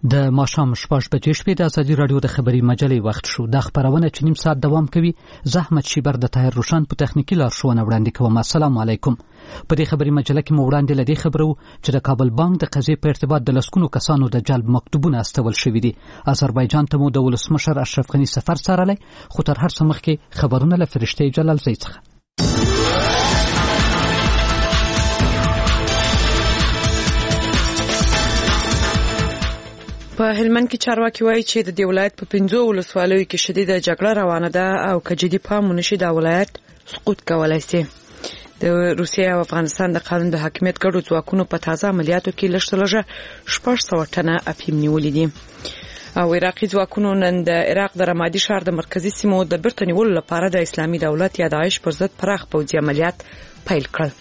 د ماښام 6 بجې شپې د ازادي راډیو د خبري مجلې وخت شو. د خبرونه چې نیم ساعت دوام کوي، زحمت شیبر د طاهر روشن په تخنیکی لارښوونه وړاندې کوم. السلام علیکم. په دې خبري مجله کې مو وړاندې لدی خبرو چې د کابل بانک د قضیې په ارتباط د لسکونو کسانو د جلب مکتوبونه استول شوي دي. آذربایجان ته مو د ولسمشر اشرف غنی سفر څارلی، خو تر هر څه مخکې خبرونه له فرشته جلال زی څخه. په هلمند کې چارواکي وایي چې د دې ولایت په 15 ولسوالیو کې شدیده جګړه روانه ده او که جدي پام ونشي دا ولایت سقوط کولی شي. د روسیې او افغانستان د قانون د حاکمیت ګډو ځواکونو په تازه عملیاتو کې لږ 600 ټنه افیم نیولي دي. او عراقي ځواکونو نن د عراق د رمادي ښار د مرکزي سیمو د بیرته نیولو لپاره د اسلامي دولت یا داعش پر ضد پراخ پوځي عملیات پیل کړل.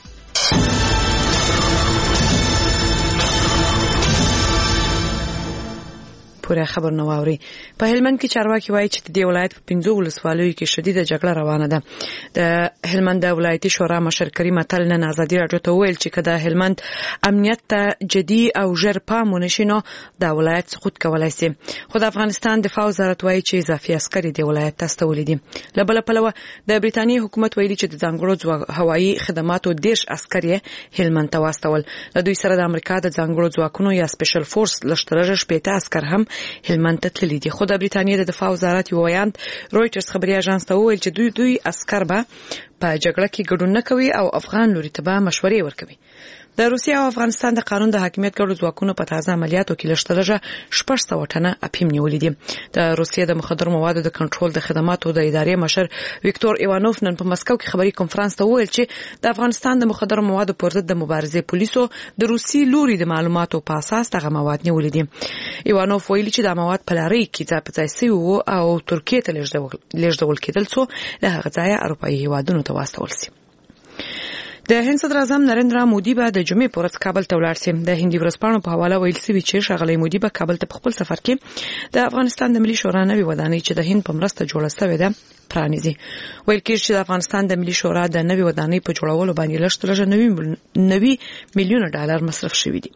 پوره خبر نو اوري. په هلمند کې چارواکي وایي چې د دې ولایت په 15 ولسوالیو کې شدیده جګړه روانه ده. د هلمند ولایتي شورا مشر کریم اتل نن ازادي راډیو ته ویل چې کله هلمند امنیت ته جدي او ژر پام ونشي نو د ولایت سقوط کولای شي. خو د افغانستان دفاع وزارت وایي چې اضافي عسکر د ولایت تستولې دي. لبل پلوه د بریتانیې حکومت ویلي چې د ځانګړو هوایي خدماتو 10 عسکر یې هلمند ته واستول. د دوی سره د امریکا د ځانګړو ځواکونو یا سپیشل فورس لشترژ 15 عسکر هم هلمند ته تللی دي. خو د بریتانیې د دفاع وزارت یو ویاند رويټرز خبري اژانس ته وویل چې دوی عسكر به په جګړه کې ګډون نه کوي او افغان لوري ته به مشورې ورکوي. د روسیې او افغانستان د قانون د حاکمیت ګډو ځواکونو په تازه عملیاتو کې لږ 600 ټنه افیم نیولې دي. د روسیې د مخدر موادو د کنټرول د خدماتو د ادارې مشر ویکتور ایوانوف نن په مسکو کې خبري کنفرانس ته وویل چې د افغانستان د مخدر موادو پر ضد د مبارزې پولیسو د روسي لوري د معلوماتو په اساس دغه مواد نیولې دي. ایوانوف ویلي چې د مواد په لاري کې ځای په ځای سوي او ترکیه ته لېږدول کېدل څو له هغه ځایه اروپایي هیوادونو ته واستول شي. د هند صدر اعظم نریندرا مودي به د جمعې پر ورځ کابل ته ولاړ شي. د هندي ورځپاڼو په حواله ویل شوی چې ښاغلی مودي به کابل ته په خپل سفر کې د افغانستان د ملي شورا نوې ودانۍ چې د هند په مرسته جوړه شوې ده پرانیزي. ویل کېږي چې د افغانستان د ملي شورا د نوې ودانۍ په جوړولو باندې لږ 90 میلیون ډالر مصرف شوي دي.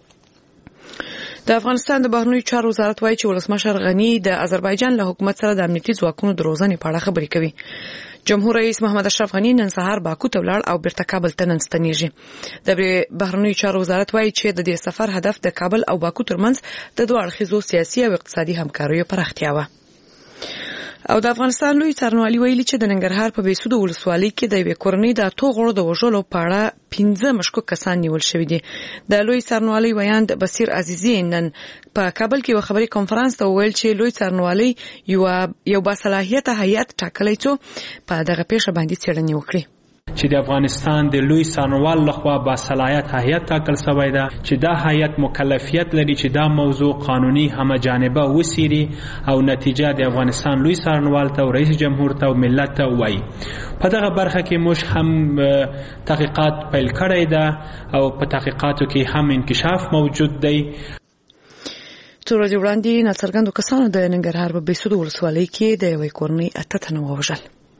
د افغانستان د بهرنیو چارو وزارت وایي چې ولسمشر غنی د آذربایجان له حکومت سره د امنیتي ځواکونو د روزنې په اړه خبرې کوي. جمهور رئیس محمد اشرف غنی نن سهار باکو ته ولاړ او بیرته کابل ته نن ستنیږي. د بهرنیو چارو وزارت وایي چې د دې سفر هدف د کابل او باکو ترمنځ د دوه اړخیزو سیاسي او اقتصادي همکاریو پراختیا و. او د افغانستان لوی څارنوالي ویلي چې د ننګرهار په بیسود ولسوالۍ کې د یوې کورنۍ د اتو غړو د وژلو په اړه 15 مشکوک کسان نیول شوي دي. د لوی څارنوالي ویاند بصیر عزیزی نن په کابل کې یو خبري کنفرانس ته ویل چې لوی څارنوالي یو باصلاحیته هیئت ټاکلی چې په دغه پیښه باندې څېړنې وکړي. چې د افغانستان د لوی څارنوال لخوا با صلاحیت هیئت ټاکل شوی ده چې دا هیئت مکلفیت لري چې دا موضوع قانوني همه جانبه وسیري او نتیجه د افغانستان لوی څارنوال ته او رئیس جمهور ته او ملت ته وایي. په دغه برخه کې موږ هم تحقیقات پیل کړی ده او په تحقیقاتو کې هم انکشاف موجود دی. څو ورځې وړاندې ناڅرګندو کسانو د ننګرهار په بیسود ولسوالۍ کې د یوې کورنۍ 8 تنه ووژل.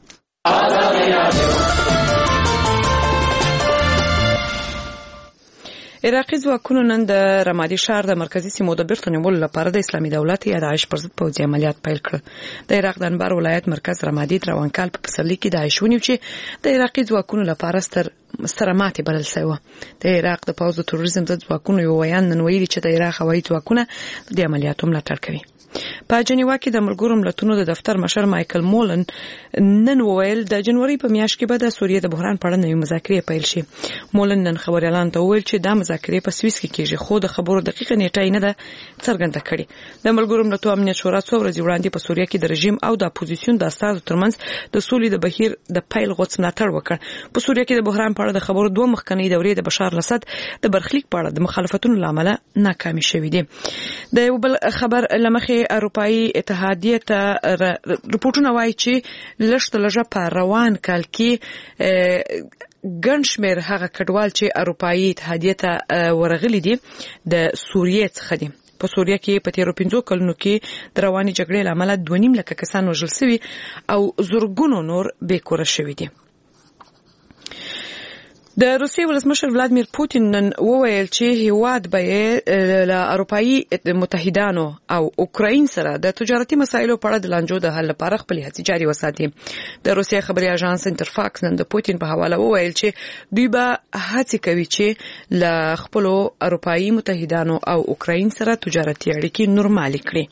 عراقي ځواکونو نن د رمادي ښار د مرکزي سیمو د بیرته نیولو لپاره د اسلامي دولت یا داعش پر ضد پوځي عملیات پیل کړل. د عراق د انبار ولایت مرکز رمادي د روانکال په پسرلي کې داعش ونیو چې د عراقي ځواکونو لپاره ستره ماتې بلل شوې. د عراق د پوځ د تروریزم ضد ځواکونو یو ویان نن ویلي چې د عراق هوایي ځواکونه د عملیاتو ملاتړ کوي. په جنیوا کې د ملګرو ملتونو د دفتر مشر مایکل مولن نن وویل د جنوري په میاشت کې به د سوریې د بحران په اړه نوې مذاکرې پیل شي. مولن نن خبريالان ته وویل چې دا مذاکرې په سویس کې کېږي خو د خبرو دقیقه نیټه نه ده څرګنده کړې. د ملګرو ملتونو امنیت شورا څو ورځې وړاندې په سوریه کې د رژیم او د اپوزیسیون د استازو ترمنځ د سولې د بهیر د پیل غوښتنه ملاتړ وکړ. په سوریه کې د بحران په اړه د خبرو دوه مخکنی دورې د بشار الاسد د برخلیک په اړه د مخالفتونو لامل ناکامي شوې دي. د یو بل خبر لمخې اروپایي اتحادیه ته رپورټونه وایي چې لږ په روان کال کې ګڼ شمېر هغه کډوال چې اروپایي اتحادیه ته ورغلي دي د سوریې څخه دي. په سوریه کې په تیرو 15 کلونو کې د رواني جګړې لامل 2.5 لک کسان وژل شوي او زرګونو نور بې کوره شوي دي. د روسیې ولسمشر ولادیمیر پوتین نن وویل چې هیواد به له اروپایي متحدانو او اوکراین سره د تجارتي مسایلو په اړه د لانجو د حل لپاره خپل هڅې جاري وساتي. د روسیې خبري اژانس انټرفاکس نن د پوتین په حواله وویل چې دوی به هڅه کوي چې له خپل اروپایي متحدانو او اوکراین سره تجارتي اړیکې نورمال کړي.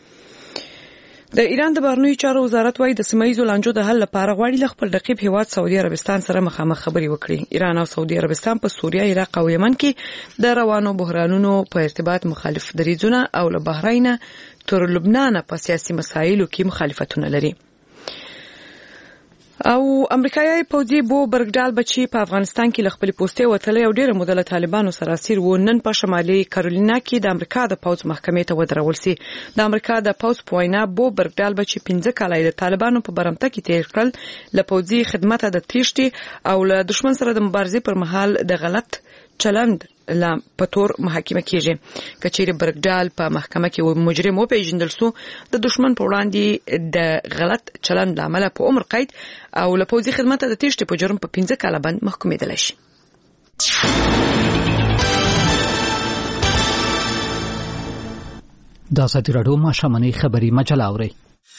د ایران د بهرنیو چارو وزارت وايي د سیمه‌ییزو لانجو د حل لپاره غواړي له خپل رقیب هیواد سعودي عربستان سره مخامخ خبري وکړي. ایران او سعودي عربستان په سوریه، عراق او یمن کې د روانو بحرانونو په ارتباط مخالف دریځونه او له بحرین تر لبنان په سیاسي مسایلو کې مخالفتونه لري. او امریکایي پوځي بو برګډال بچي په افغانستان کې لخپل پوسټي وتلې او ډیره موده له طالبانو سره اسیر و. نن په شمالي کارولینا کې د امریکا د پوځ محکمې ته ودرول سي. د امریکا د پوځ پوینا بو برګډال بچي 15 کال د طالبانو په برمته کې تیر کړل له پوځي خدمت د تیښتې او له دشمن سره د مبارزې پر مهال د غلط چلند لا پتور محاکمه کیږي. کچېره برګډال په محکمه کې مجرم و پیژندل سو. د دشمن په وړاندې د غلط چلند لامل په عمر قید او له پوځي خدمت د تیښتې په جرم په 15 کال باندې محکومېدل شي. د ازادي راډیو ماشوماني خبري مجله اوري.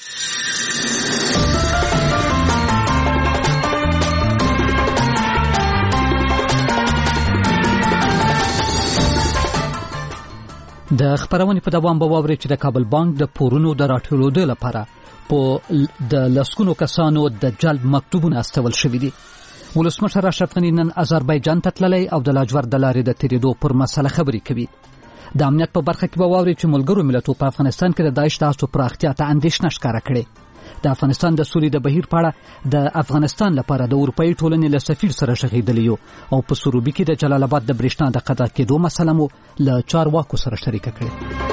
د خبرونې په دوام به واوري چې د کابل بانک د پورونو د راټولولو لپاره په د لسکونو کسانو د جلب مکتوبونه استول شوې دي. ولسمشر اشرف غني نن آذربایجان ته تللی او د لاجورد لارې د تیریدو پر مسله خبرې کوي. د امنیت په برخه کې به واوري چې ملګرو ملتونو په افغانستان کې د داعش د اسو پراختیا ته اندېښنه ښکاره کړې. د افغانستان د سولې د بهیر په اړه د افغانستان لپاره د اروپאי ټولنې له سفیر سره شغېدلی او په سروبي کې د جلال آباد د برېښنا د قطع کېدو مسله مو له چارواکو سره شریکه کړې.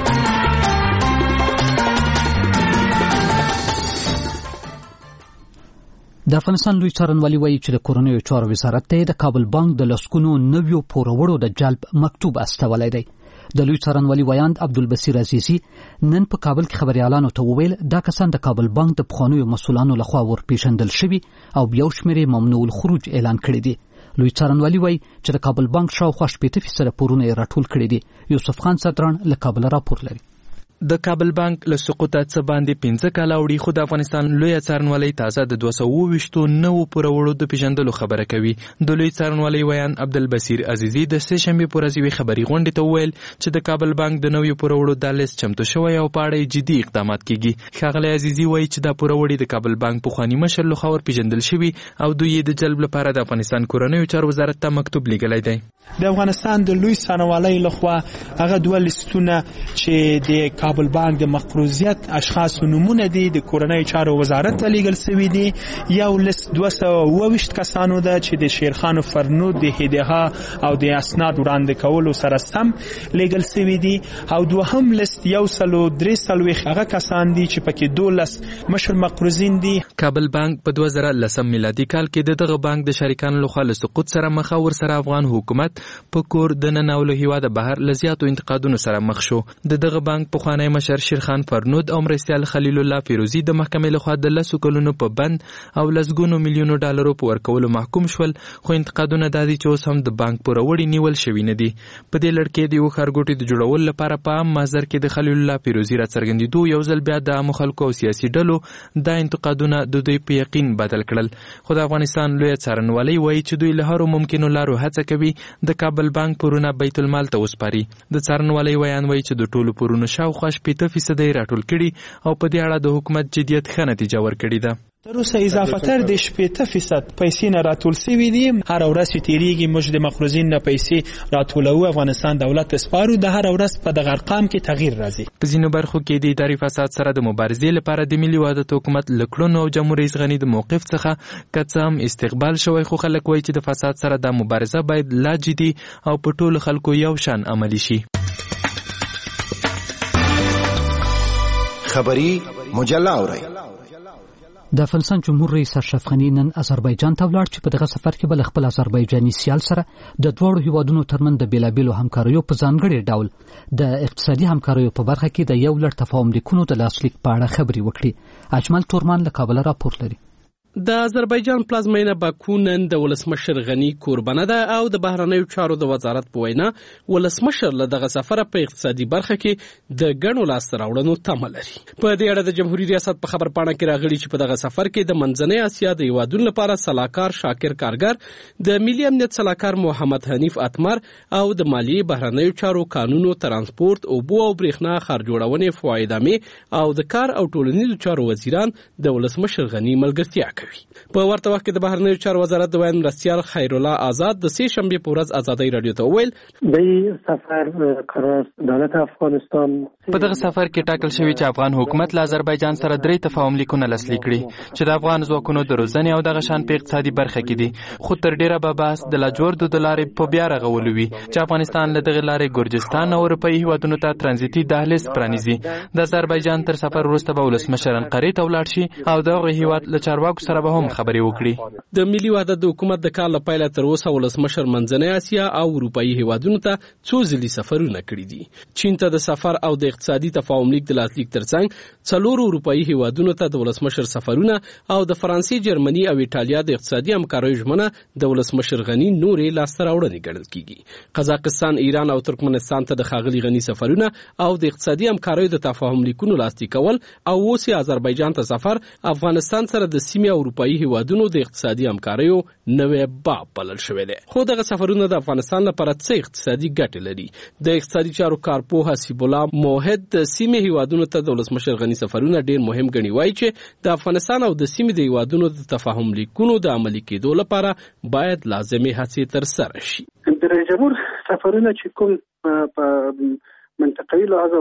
د افغانستان لوی څارنوالي وایي چې د کورنیو چارو وزارت ته د کابل بانک د لسکونو نویو پوروړو د جلب مکتوب استولی دی. د لوی څارنوالي ویاند عبدالبصیر عزیزی نن په کابل کې خبريالانو ته وویل دا کسان د کابل بانک د پخوانیو مسولانو لخوا ورپېژندل شوي او بیا شمیرې ممنوع الخروج اعلان کړی دی. لوی څارنوالي وایي چې د کابل بانک شاوخوا 80% پورونه راټول کړي دي. یوسف خان صدران له کابل راپور لري. د کابل بانک له سقوط څخه باندې 15 کال وړي خو د افغانستان لوی څارنوالي تازه د 220 نو پرورو د پیژندلو خبره کوي. د لوی څارنوالي ویان عبدالبصیر عزیزی د سه شنبه پر ورځ خبري غونډه ته ویل چې د کابل بانک د نوې پرورو د لیست چمتو شوی او په اړه جدي اقدامات کیږي. ښاغلی عزیزی وایي چې د پروري د کابل بانک په خواني مشر لخوا پیژندل شوی او دوی د جلب لپاره د افغانستان کورنیو چارو وزارت ته مکتوب لیږلی دی. د افغانستان د لوی څارنوالۍ لخوا هغه دوه لیستونه چې د کابل بانک د مقروضیت اشخاص نمونه دي د کورنیو چارو وزارت ته لیږل شوی دي. یو لیست 220 کسانو ده چې د شیرخان فرنود د هدیه او د اسناد وړاندې کولو سره سم لیږل شوی دي او دوهم لیست 143 هغه کسان دي چې پکې 12 مشر مقروضین دي. کابل بانک په 2010 میلادي کال کې دغه بانک د شریکانو لخوا له سقوط سره مخ او سره افغان حکومت په کور د نناولو هیواد بهر لزیاتو انتقادونو سره مخ شو. دغه بانک په خوانی مشر شیرخان فرنود او مرستیال خلیل الله فیروزی د محکمې لخوا د 10 کلونو په بند او لسګونو میلیونو ډالرو په ورکولو محکوم شول. خو انتقادونه د دې چې اوس هم د بانک پوروړي نیول شوی نه دي. په دې لړ کې د یو خارګوټي د جوړول لپاره په عام محضر کې د خلیل الله فیروزی را څرګندېدو یو ځل بیا د عام خلکو او سیاسي ډلو د انتقادونه د دوی په یقین بدل کړل. خو د افغانستان لوی څارنوالي وایي چې دوی له هر ممکنو لارو هڅه کوي د کابل بانک پورونه بیت المال ته وسپاري. د څارنوالۍ ویان وایي چې د ټولو پورونو شاوخوا 80% راټول کړي او په دې اړه د حکومت جديت ښه نتیجه ورکړې ده. تر اوسه اضافه تر د 80% پیسې نه راټول شوي دي. هر ورځ چې تیریږي موږ د مقروضین نه پیسې راټولو. افغانستان دولت سپارو د هر ورځ په دغه ارقام کې تغییر راځي. په ځینو برخو کې د اداري فساد سره د مبارزې لپاره د ملي وحدت حکومت لکړونو او جمهور رئیس غني د موقف څخه کڅم استقبال شوی. خو خلک وایي چې د فساد سره د مبارزه باید لا جدي او په ټولو خلکو یو شان عملی شي. خبری مجله اورئ. د افغانستان جمهور رئیس اشرف غني نن آذربایجان ته ولاړ چې په دغه سفر کې بل خپل آذربایجاني سیال سره د دوړو هیوادونو ترمن د بیلابیلو همکاریو په ځانګړي ډول د اقتصادي همکاریو په برخه کې د یو لړ تفاهم لیکونو د لاسلیک په اړه خبري وکړي. اجمل تورمان له کابل راپور لري. د آذربایجان پلازمینه باکو نن د ولسمشر غنی کوربنه ده او د بهرنیو چارو د وزارت په وینا ولسمشر له دغه سفر په اقتصادي برخه کې د ګڼو لاسته راوړنو تمه لري. په دې اړه د جمهوریت ریاست په خبر پاڼه کې راغلي چې په دغه سفر کې د منځنۍ اسیا د هیوادونو لپاره سلاکار شاکر کارګر، د ملي امنیت سلاکار محمد حنیف اتمر او د مالیې بهرنیو چارو قانونو ترانسپورت اوبو او برېښنا ښار جوړونې فوایدامې او د کار او ټولنیزو چارو وزیران د ولسمشر غنی ملګرتیا کوي. په ورته وخت کې د بهرنیو چارو وزارت د ویاند مرستیال خیرالله آزاد د سې شنبې په ورځ ازادۍ رادیو ته وویل د سفر قرار دولت افغانستان په دغه سفر کې ټاکل شوی چې افغان حکومت له آذربایجان سره 3 تفاهم لیکونه لاسلیک کړي چې د افغان ځواکونو د روزنې او دغه شان په اقتصادي برخه کې دي، خو تر ډیره به بحث د لاجوردو د لارې په بیا رغولو وي چې افغانستان له دغه لارې ګرجستان او اروپایي هیوادونو ته ترانزیتي دهلیز پرانیزي. د آذربایجان تر سفر وروسته به ولسمشر انقرې ته ولاړ شي او دغه هیواد له چارواکو سره به هم خبرې وکړي. د ملي وحدت د حکومت د کال لپاره تر اوسه ولسمشر منځنۍ اسیا او اروپایي هیوادونو ته څو ځلې سفرونه کړي دي. چین ته د سفر او د اقتصادي تفاهم لیک د لاسلیک ترڅنګ 4 اروپایي هیوادونو ته د ولسمشر سفرونه او د فرانسې، جرمني او ایټالیا د اقتصادي همکاریو ژمنه د ولسمشر غنی نورې لاسته راوړنې ګڼل کیږي. قزاقستان، ایران او ترکمنستان ته د ښاغلي غنی سفرونه او د اقتصادي همکاریو د تفاهم لیکونو لاسلیک کول او اوس آذربایجان ته سفر افغانستان سره د سیمې اروپایي هیوادونو د اقتصادي همکاریو نوې باب بلل شوی دی. خو دغه سفرونه د افغانستان لپاره څه اقتصادي ګټې لري؟ د اقتصادي چارو کارپوه حسیب الله موحد د سیمې هیوادونو ته د ولسمشر غنی سفرونه ډیر مهم ګڼي. وایي چې د افغانستان او د سیمې د هیوادونو د تفاهم لیکونو د عملي کېدو لپاره باید لازمي هڅې ترسره شي. د رئیس جمهور سفرونه چې کوم په منطقوي لحاظ او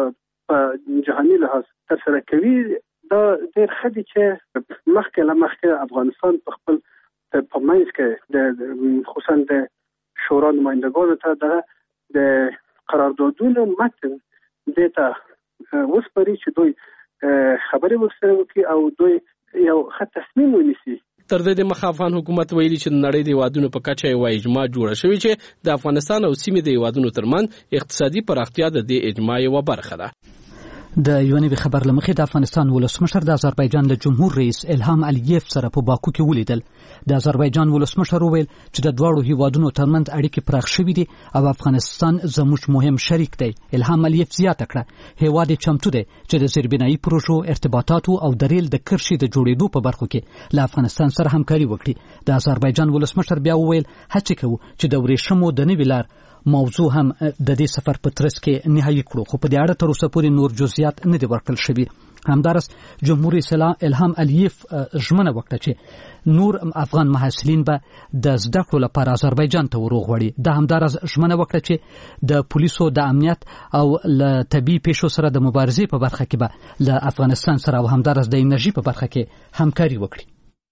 په جهاني لحاظ ترسره کوي دا ډېر ښه دي چې مخکې افغانستان په خپل په منځ کې د خصوصا د شورا نمایندګانو ته د قراردادونو متن دې ته وسپاري چې دوی خبرې ورسره وکړي او دوی یو ښه تصمیم ونیسي. تر دې مخه افغان حکومت ویلي چې د نړۍ د هیوادونو په کچه یو اجماع جوړه شوې چې د افغانستان او سیمې د هیوادونو ترمنځ اقتصادي پراختیا د دې اجماع یوه برخه ده. د یو نوي خبر لمخې د افغانستان ولسمشر د آذربایجان له جمهور رئیس الهام الیف سره په باکو کې ولیدل. د آذربایجان ولسمشر وویل چې د دواړو هیوادونو ترمنځ اړیکې پراخ شوې دي او افغانستان زموږ مهم شریک دی. الهام الیف زیاته کړه هیواد چمتو دی چې د زیربنایي پروژو، ارتباطاتو او د ریل د کرښې د جوړېدو په برخو کې له افغانستان سره همکاري وکړي. د آذربایجان ولسمشر بیا وویل هڅه کوو چې د ورېښمو د نوې لار موضوع هم د دې سفر په ترڅ کې نهایي کړو، خو په دې اړه تر اوسه پورې نور جزئیات نه دي ورکړل شوي. همدارس جمهور رئیس الهام الیف ژمنه وکړه چې نور افغان محصلین به د زده کړو لپاره آذربایجان ته وروغوړي. د همدارس ژمنه وکړه چې د پولیسو د امنیت او له طبي پیښو سره د مبارزې په برخه کې به له افغانستان سره او همدارس د انرژي په برخه کې همکاري وکړي.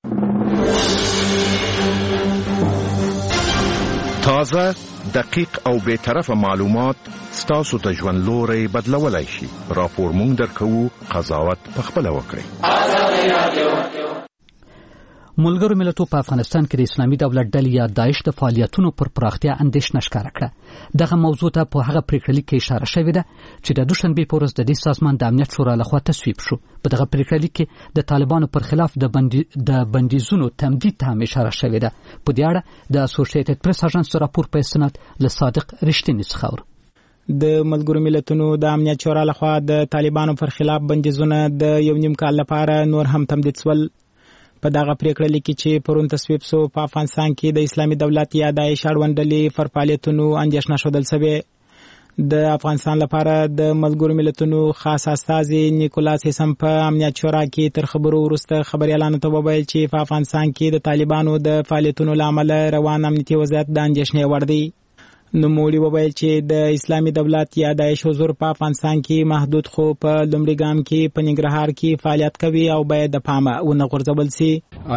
تازه، دقیق او بی‌طرفه معلومات ستاسو ته ژوند لوري بدلولای شي. راپور مونږ درکوو، قضاوت پخپله وکړئ. ملګرو ملتونو په افغانستان کې د اسلامي دولت ډلې یا داعش د فعالیتونو پر پراختیا اندېښنه ښکاره کړه. دغه موضوع ته په هغه پریکړه لیک کې اشاره شوې ده چې د دوشنبې په ورځ د دې سازمان د امنیت شورا لخوا تصویب شو. په دغه پریکړه لیک کې د طالبانو پر خلاف د بندیزونو تمدید ته هم اشاره شوې ده. په دې اړه د اسوسییټډ پریس اژانس راپور په استناد له صادق رښتینی څخه اورو. د ملګرو ملتونو د امنیت شورا لخوا د طالبانو پر خلاف بندیزونه د یو نیم کال لپاره نور هم تمدید شول. په دغه پریکړه لیک چې پرون تصویب شو په افغانستان کې د اسلامي دولت یا داعش اړوند ډلې پر فعالیتونو اندېښنه ښودل شوې. د افغانستان لپاره د ملګرو ملتونو خاص استازي نیکولاس هیسم په امنیت شورا کې تر خبرو وروسته خبريالانو ته وویل چې په افغانستان کې د طالبانو د فعالیتونو لامل روان امنیتي وضعیت د اندېښنې وړ دی. نوموړي وویل چې د اسلامي دولت یا داعش حضور په افغانستان کې محدود خو په لومړي ګام کې په ننګرهار کې فعالیت کوي او باید د پامه ونه غورځول شي.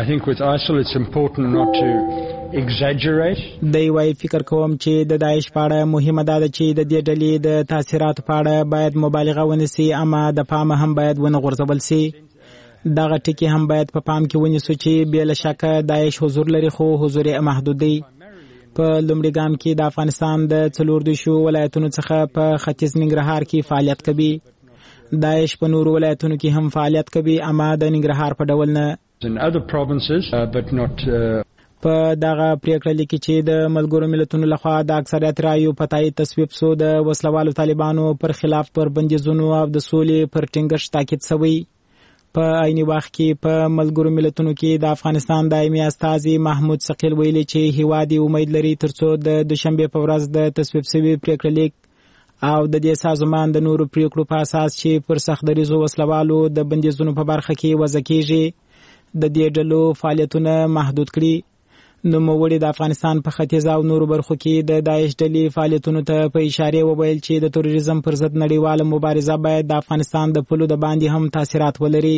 دی وايي فکر کوم چې د داعش په اړه مهمه ده چې د دې ډلې د تاثیراتو په اړه باید مبالغه ونشي، اما د پامه هم باید ونه غورځول شي. دغه ټکي هم باید په پام کې ونیسو چې بې له شکه داعش حضور لري خو حضور محدود دی. په لومړي ګام کې د افغانستان د 14 ولایتونو څخه په ختیځ ننګرهار کې فعالیت کوي. داعش په نورو ولایتونو کې هم فعالیت کوي، اما د ننګرهار په ډول نه. in other provinces but not په دغه پریکړه لیکي چې د ملګرو ملتونو لخوا د اکثریت رایو په تایید تصویب شو د وسلوالو طالبانو پر خلاف پر بندیزونو او د سولې پر ټینګښت تاکید شوی. په عیني وخت کې په ملګرو ملتونو کې د افغانستان دایمي استازي محمود ثقيل ویلي چې هیواد امید لري ترڅو د دوشنبه په ورځ د تصویب شوی پریکړه لیک او د دې سازمان د نورو پریکړو په اساس چې پر سختدریزو وسلوالو د بندیزونو په برخه کې وضع کیږي د دې ډلو فعالیتونه محدود کړي. نوموړي د افغانستان په ختیځ او نورو برخو کې د داعش ډلې فعالیتونو ته په اشاره وویل چې د تروریزم پر ضد نړیواله مبارزه باید د افغانستان د پولو د باندې هم تاثیرات ولري.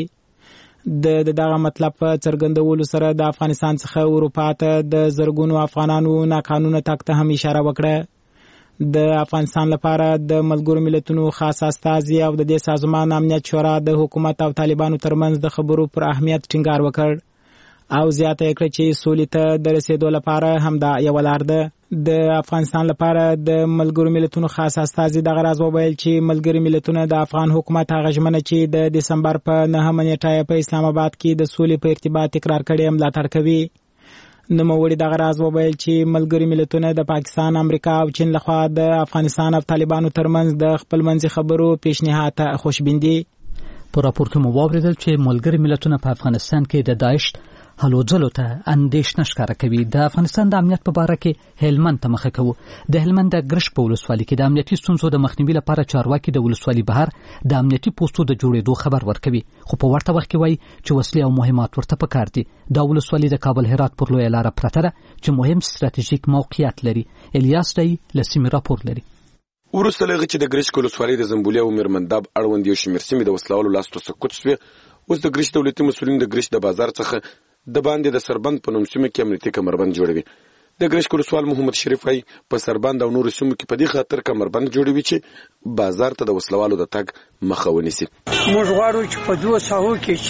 دغه مطلب په څرګندولو سره د افغانستان څخه اروپا ته د زرګونو افغانانو ناقانونه تګ ته هم اشاره وکړه. د افغانستان لپاره د ملګرو ملتونو خاص استازي او د دې سازمان امنیت شورا د حکومت او طالبانو ترمنځ د خبرو پر اهمیت ټینګار وکړ او زیاته کړه چې سولې ته د رسیدو لپاره همدا یو لار ده. د افغانستان لپاره د ملګرو ملتونو خاص استازي دغه راز وویل چې ملګري ملتونه د افغان حکومت هغه ژمنه چې د دسمبر په 9 نیټه په اسلام آباد کې د سولې په ارتباط اقرار کړي ملاتړ کوي. نوموړي دغه راز وویل چې ملګري ملتونه د پاکستان، امریکا او چین لخوا د افغانستان او طالبانو ترمنځ د خپلمنځي خبرو پیشنهاد ته خوشبین دي. په راپور کې مو واوریدل چې ملګري ملتونه په افغانستان کې د داعش هلو ځلو ته اندېښنه ښکاره کوي. د افغانستان د امنیت په باره کې هلمند ته مخه کوو. د هلمند د ګرشک په ولسوالۍ کې د امنیتي ستونزو د مخنیوي لپاره چارواکي د ولسوالۍ بهر د امنیتي پوسټو د جوړېدو خبر ورکوي، خو په ورته وخت کې وایي چې وسلې او مهمات ورته پکار دي. دا ولسوالۍ د کابل هرات پر لویه لاره پرته ده چې مهم ستراتیژیک موقعیت لري. الیاس دی له سیمې راپور لري. وروسته له هغه چې د ګرشک ولسوالۍ د زنبولي او میرمنداب اړوند یو شمېر سیمې د وسلوالو لاسته سقوط شوې، اوس د ګرشک دولتي مسؤلین د ګرشک د بازار څخه د باندې د سربند په نوم سیمه کې امنیتي کمربند جوړوي. د ګرشک ولسوال محمد شریف وايي په سربند او نورو سیمو کې په دې خاطر کمربند جوړوي چې بازار ته د وسلوالو د تګ مخه ونیسي. موږ غواړو چې په دوه ساحو کې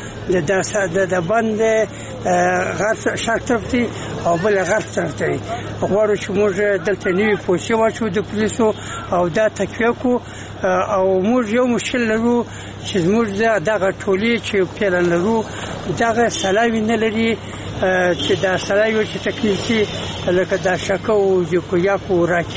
چې د بند غرب شرق طرف ته او بل غرب طرف ته غواړو چې موږ دلته نوي پولیسو واچو د پولیسو او دا تکویه کو او موږ یو مشکل لرو چې موږ دغه ټولي چې پیلن لرو دغه سلاوي نه لري چې دا سلاوي چې تکنیکی لکه دا شکو او یاکو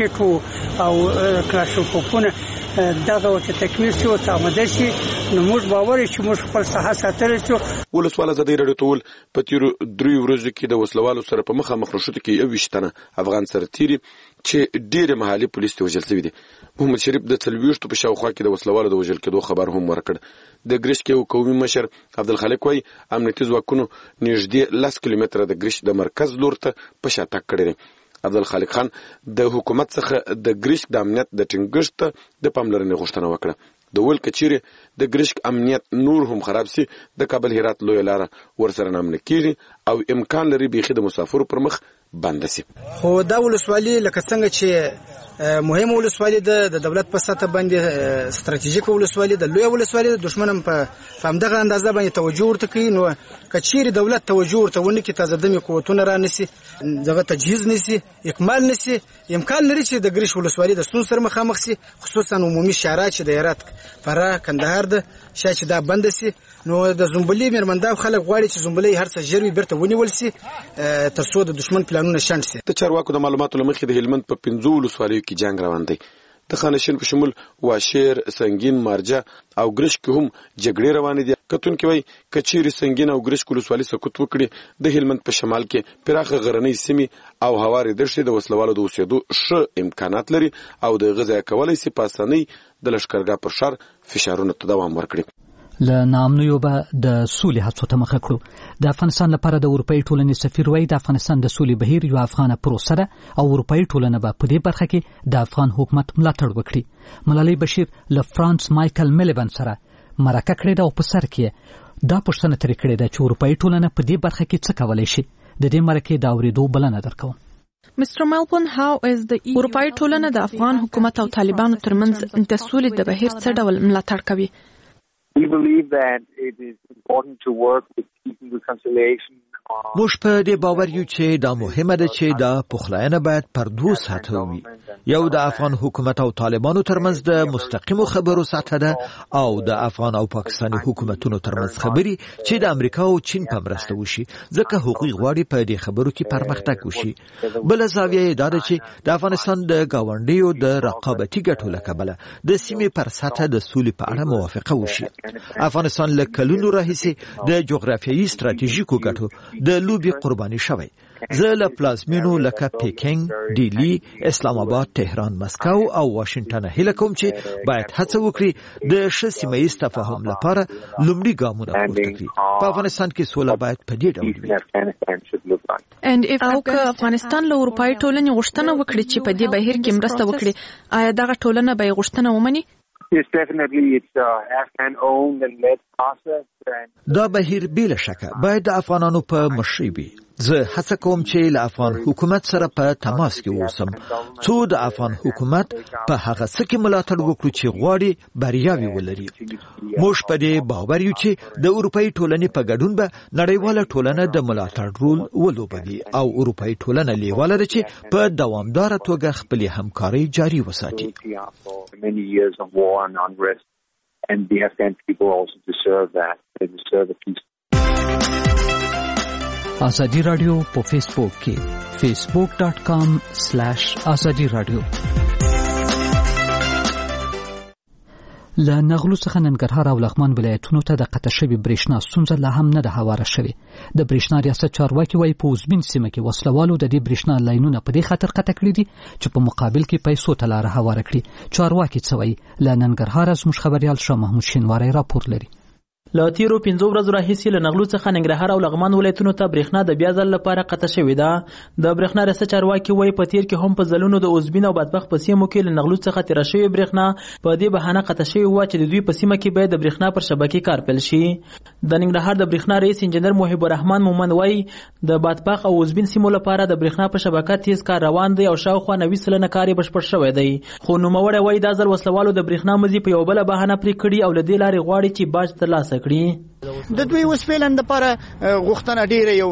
راکټو او کلاشینکوفونه دغه وخت تکمیل شو ته آماده شي نو موږ باور چې موږ خپل صحه ساتلی شو. ولسوال ازادي راډیو ټول په تیرو 3 ورځو کې د وسلوالو سره په مخامخ نشوت کې 28 افغان سرتيري چې ډېر محلي پولیس ته وژل شوی دي. محمد شریف د 40 په شاوخوا کې د وسلوالو د وژل کېدو خبر هم ورکړ. د ګرشک یو قومي مشر عبدالخالق وايي امنیتي ځواکونو نږدې 10 کیلومتره د ګرشک د مرکز لور ته په شاتګ کړی. عبدالخالق خان د حکومت څخه د ګرشک د امنیت د ټینګښت د پاملرنې غوښتنه وکړه. د ول کچيري د ګرشک امنیت نور هم خراب سي د کابل هرات لوی لاره ورسره نامنه کیږي او امکان لري بيخي د مسافرو پر مخ بند سي. خو دا ولسوالي لکه څنګه چې مهم ولسوالي د دولت په سطح باندې ستراتیژیک ولسوالي د لوی ولسوالي د دشمن په فهمدغه اندازه باندې توجه ورته کوي. نو کچيري دولت توجه ورته ونی کې تازه دمي قوتونه را نسی دغه تجهیز نسی اکمال نسی امکان لري چې د ګرشک ولسوالي د ستونزو سره مخامخ سي، خصوصا عمومي شارع چې د هرات فراه کندهار د شاید دا بند سي. نو د زنبولي میرمنداب خلک غواړي چې زنبولي هر څه ژر بیرته ونیول سي ترڅو د دشمن پلانونه شنډ سي. د چارواکو د معلوماتو لمخې د هلمند په 15 ولسوالیو کې جنگ روان دی. د خانشین په شمول واشیر، سنگین، مارجه او ګرشک هم جګړې روانې دي. کتونکي وایي کچيري سنگین او ګرشک ولسوالي سقوط وکړي د هلمند په شمال کې پراخه غرنۍ سیمې او هواري دښتې د وسلوالو د اوسېدو ښه امکانات لري او د غذا کولای سي په اسانۍ د لشکرګاه پر شر فشارونو ته دوام ورکړي. له نامنویو به د سولې هڅو ته مخه کړو. د افغانستان لپاره د اروپאי ټولنې سفیر وایي د افغانستان د سولې بهیر یو افغانه پروسه ده او اروپאי ټولنه به په دې برخه کې د افغان حکومت ملاتړ وکړي. ملالۍ بشیر له فرانس مایکل میلیبن سره مرکه کړې ده او په سر کې دا پوښتنه ترې کړې ده چې اروپאי ټولنه په دې برخه کې څه کولی شي. د دې مرکې د اورېدو بلنه درکوم. اروپאי ټولنه د افغان حکومت او طالبانو ترمنځ د سولې د بهیر څه ډول ملاتړ کوي؟ We believe that it is important to work with peace and reconciliation موږ په دې باور یو چې دا مهمه ده چې دا پخلاینه باید پر دوه سطحه وي. یو د افغان حکومت او طالبانو ترمنځ د مستقیمو خبرو سطحه ده او د افغان او پاکستاني حکومتونو ترمنځ خبري چې د امریکا او چین په مرسته وشي، ځکه حقوقي غواړي په دې خبرو کې پرمختګ وشي. بل زاویه دا ده چې د افغانستان د گاونډیو د رقابتي ګټو له کبله د سیمې پر سطحه د سولې په اړه موافقه وشي. افغانستان له کلونو راهیسې د جغرافیایي ستراتیژیکو ګټو د لوبي قرباني شوی. زه له پلازمینو لکه پیکینګ، ډیلی، اسلام آباد، تهران، مسکو او واشنگټن هیله کوم چې باید هڅه وکړي د ښه سیمه ییز تفاهم لپاره لومړي ګامونه پورته کړي. په افغانستان کې سوله باید په دې ډول وي. او که افغانستان له اروپایي ټولنې غوښتنه وکړي چې په دې بهیر کې مرسته وکړي، آیا دغه ټولنه به یې غوښتنه ومني؟ دا بهیر بلا شکه باید د افغانانو په مشرۍ وي. زه هڅه کوم چې له افغان حکومت سره په تماس کې اوسم څو د افغان حکومت په هغه څه کې ملاتړ وکړو چې غواړي بریاوي ولري. موږ په دې باور یو چې د اروپایي ټولنې په ګډون به نړیواله ټولنه د ملاتړ رول ولوبوي او اروپایي ټولنه لیواله ده چې په دوامداره توګه خپلې همکارۍ جاري وساتي. And the Afghan people also deserve that. They deserve a peace. آزادی رادیو په فیسبوک کې facebook.com/azadi radio. له نغلو څخه ننګرهار او لغمان ولایتونو ته د قطع شوې برېښنا ستونزه لا هم نه ده هواره شوې. د برېښنا ریاست چارواکي وايي په اوزبین سیمه کې وسلوالو د دې برېښنا لاینونه په دې خاطر قطع کړي دي چې په مقابل کې پیسو ته لاره هواره کړي. چارواکي څه وايي؟ له ننګرهار زموږ خبريال شاه محمود شینواری راپور لري. له تیرو 15 ورځو راهیسې له نغلو څخه ننګرهار او لغمان ولایتونو ته برېښنا د بیا ځل لپاره قطع شوې ده. د برېښنا ریاست چارواکي وايي په تیر کې هم په ځلونو د اوزبین او بدبخت په سیمو کې له نغلو څخه تیر شوې برېښنا په دې بهانه قطع شوې و چې د دوی په سیمه کې باید د برېښنا پر شبکې کار پیل شي. د ننګرهار د برېښنا رئیس انجنیر محب الرحمن مومند وايي د بدبخت او اوزبین سیمو لپاره د برېښنا په شبکه تیز کار روان دی او شاوخوا 90% کار بشپړ شوی دی. خو نوموړی وايي دا ځل وسلوالو د برېښنا مزي په یو بل بهانه پرې کړي او له دې لارې غواړي چې باج ترلاسه کړي. د دوی اوس فعلا د لپاره غوښتنه ډیره یو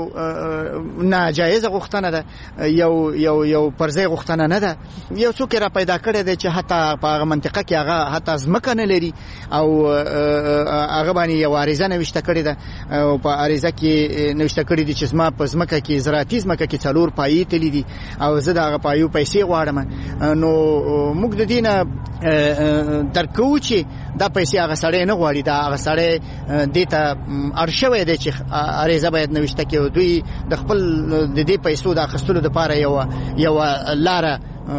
ناجایزه غوښتنه ده، یو پرځای غوښتنه نه ده. یو څوک را پیدا کړی دی چې حتی په هغه منطقه کې هغه حتی ځمکه نه لري او هغه باندې یو عریضه نوشته کړې ده او په عریضه کې نوشته کړې دي چې زما په ځمکه کې زراعتي ځمکه کې 4 پایې تللي دي او زه د هغه پایو پیسې غواړم. نو موږ د دې نه درک کوو چې دا پیسې هغه سړی نه غواړي، دا هغه سړی دې ته ارشوي دی چې عریضه باید نوشته کې دوی د خپل د دې پیسو د اخیستلو لپاره یو لاره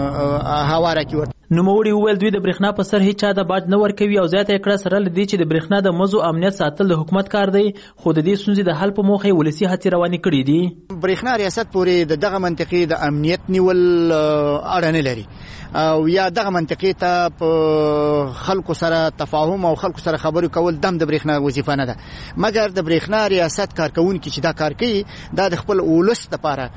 هواره کوي. نوموړي وویل دوی د برېښنا په سر هیڅ چا د باج نه ورکوي او زیاته کړه سره لدی چې د برېښنا د مزو امنیت ساتل د حکومت کار دی، خو د دې ستونزې د حل په موخه ولسی هڅې روانې کړې دي. برېښنا ریاست پورې دغه منطقې د امنیت نیول اړه نه لري او یا دغه منطقې ته په خلکو سره تفاهم او خلکو سره خبرې کول دم د برېښنا وظیفه نه ده، مګر د برېښنا ریاست کارکونکي چې دا کار کوي دا د خپل اولس لپاره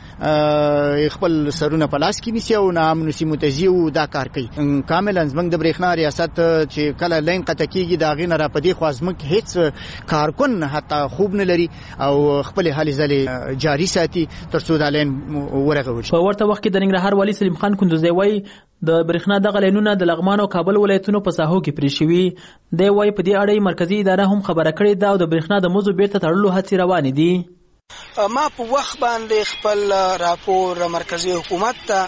خپل سرونه په لاس کې نیسي او نامنو سیمو ته ځي او دا کار کوي. کاملا زمنګ د برېښنا ریاست چې کله لین قطع کیږي دا غینه را پدې خو زمنګ هیڅ کارکون حتی خوب نه لري او خپل حل ځلې جاری ساتي ترڅو دا لین ورغول شي. په ورته وخت کې د ننګرهار والی سلیم خان کندوزی وايي د برېښنا دغه لینونه د لغمان او کابل ولایتونو په ساحو کې پرې شوي دی. وايي په دې اړه مرکزی اداره هم خبره کړې ده او د برېښنا د موضوع بیرته تړلو هڅې روانې دي. ما په وخت باندې خپل راپور مرکزی حکومت ته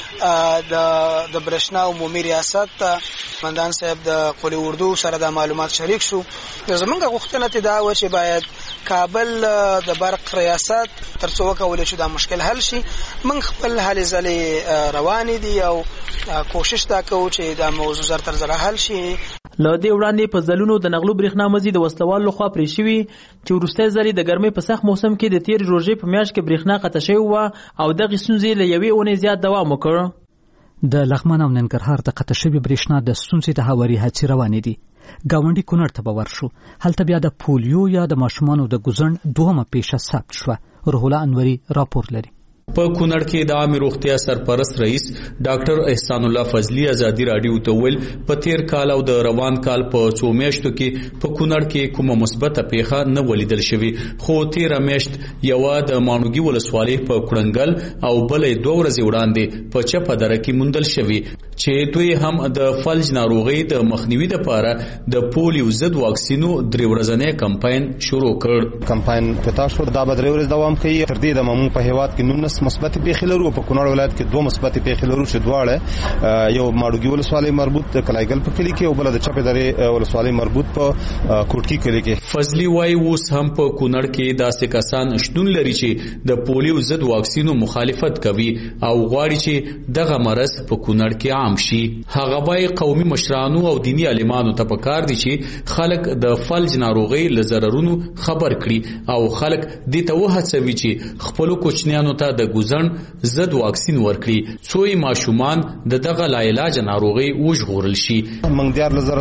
د برېښنا عمومي ریاست ته مندان صاحب د قلی اردو سره د معلومات شریک شو. زمونږ غوښتنه دا و چې باید کابل د برق ریاست ترڅو وکولای شي دا مشکل حل شي. موږ خپل هلې ځلې روانې دي او کوشش دا کوو چې دا موضوع زر تر زره حل شي. له دې وړاندې په ځلونو د نغلو برېښنا مزي د وسلوال لخوا پرې شوي چې وروستی ځلې د ګرمۍ په سخت موسم کې د تیر روژې په میاشت کې برېښنا قطع شوې وه او دغې ستونزې له یوې اونۍ زیات دوام وکړ. د لغمان او ننګرهار د قطع شوې برېښنا د ستونزې د هواري هڅې روانې دي. ګاونډي کونړ ته به ورشو، هلته بیا د پولیو یا د ماشومانو د ګوزڼ دوهمه پیښه ثبت شوه. روح الله انوري راپور لري. په کونړ کې د عامه روغتیا سرپرست رئیس ډاکټر احسان الله فضلی ازادي رادیو ته ویل په تیر کال او د روان کال په 2 میاشتو کې په کونړ کې کومه مثبته پیښه نه ولیدل شوې، خو تیر میاشت یو د مانوګي ولسوالۍ په کړنګل او بلې 2 ورځې وړاندې په چپه دره کې موندل شوې چې دوی هم د فلج ناروغي د مخنیوي لپاره د پولیو ضد واکسینو 3 ورځنی کمپاین شروع کړ. کمپاین پتا شو دا به 3 ورځې دوام کوي. تر دې د ممون په هیواد کې 19 مثبت پیښې لرو. په کونړ ولایت کې 2 مثبت پیښې لرو چې دواړه یو ماړوګي ولسوالۍ مربوط د کلایګل په کلی کې او بل د چپه درې ولسوالۍ مربوط په کوټکی کلی کې. فضلی وايي اوس هم په کونړ کې داسې کسان شتون لري چې د پولیو ضد واکسینو مخالفت کوي او غواړي چې دغه مرض په کونړ کې عام شي. هغه وايي قومي مشرانو او دینی عالمانو ته پکار دي چې خلک د فلج ناروغي له ضررونو خبر کړي او خلک دې ته وهڅوي چې خپل کوچنیانو ته د ګوزن ضد واکسین ورکړي څوی ماشومان دغه لاعلاج ناروغي وژغورل شي. موږ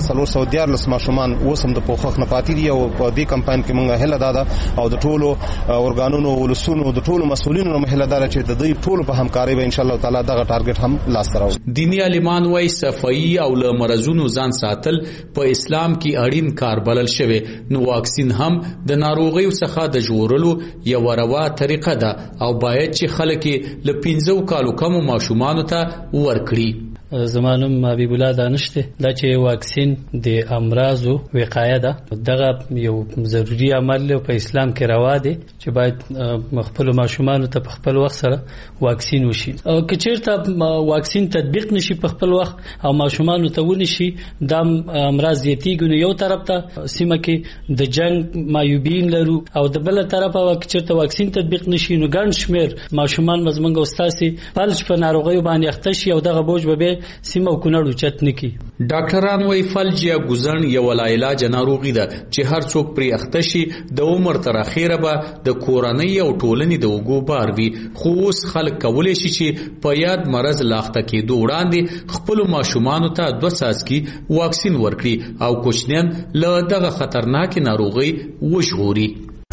14,414 ماشومان اوسم د پوښښ نه پاتې دي او په دې کمپاین کې موږ هله دادا او د ټولو اورګانونو ولسونو د ټولو مسؤلینو نه هله دار چې د دې ټولو په همکاري به ان شاء الله تعالی دغه ټارګټ هم لاس ته راوړي. دینی عالمان وايي صفائی او له مرزونو ځان ساتل په اسلام کې اړین کار بلل شوی، نو واکسین هم د ناروغیو څخه د ژغورلو یو روا طریقه ده او باید چې خلک له 15 کالو کم ماشومانو ته ورکړي. زمانم حبیب الله دانشته دا چې واکسین د امراضو وقایه ده، دغه یو ضروری عمل په اسلام کې روا دی چې باید خپل ماشومان ته په خپل وخت سره واکسین وشي. او کچیرته واکسین تطبیق نشي په خپل وخت او ماشومان ته ونشي د امراض زیاتیږي، یو طرف ته سیمه کې د جنگ مایوبین لرو او د بل طرف کچیرته واکسین تطبیق نشي نو ګڼ شمیر ماشومان مزمنګ استاسي فلج په ناروغي باندې اخته شي او دغه بوج به سیمه کونړ چت نکی. ډاکټران وايي فلج یا ګوزن یو لاعلاج ناروغي ده چې هر څوک پرې اخته شي د عمر تر اخیره به د کورنۍ او ټولنې د اوګو بار وي، خو اوس خلک کولی شي چې په یاد مرض لاخته کېدو وړاندې خپل ماشومانو ته 2 څاڅکي واکسین ورکړي او کوچنیان له دغه خطرناک ناروغي وژغوري.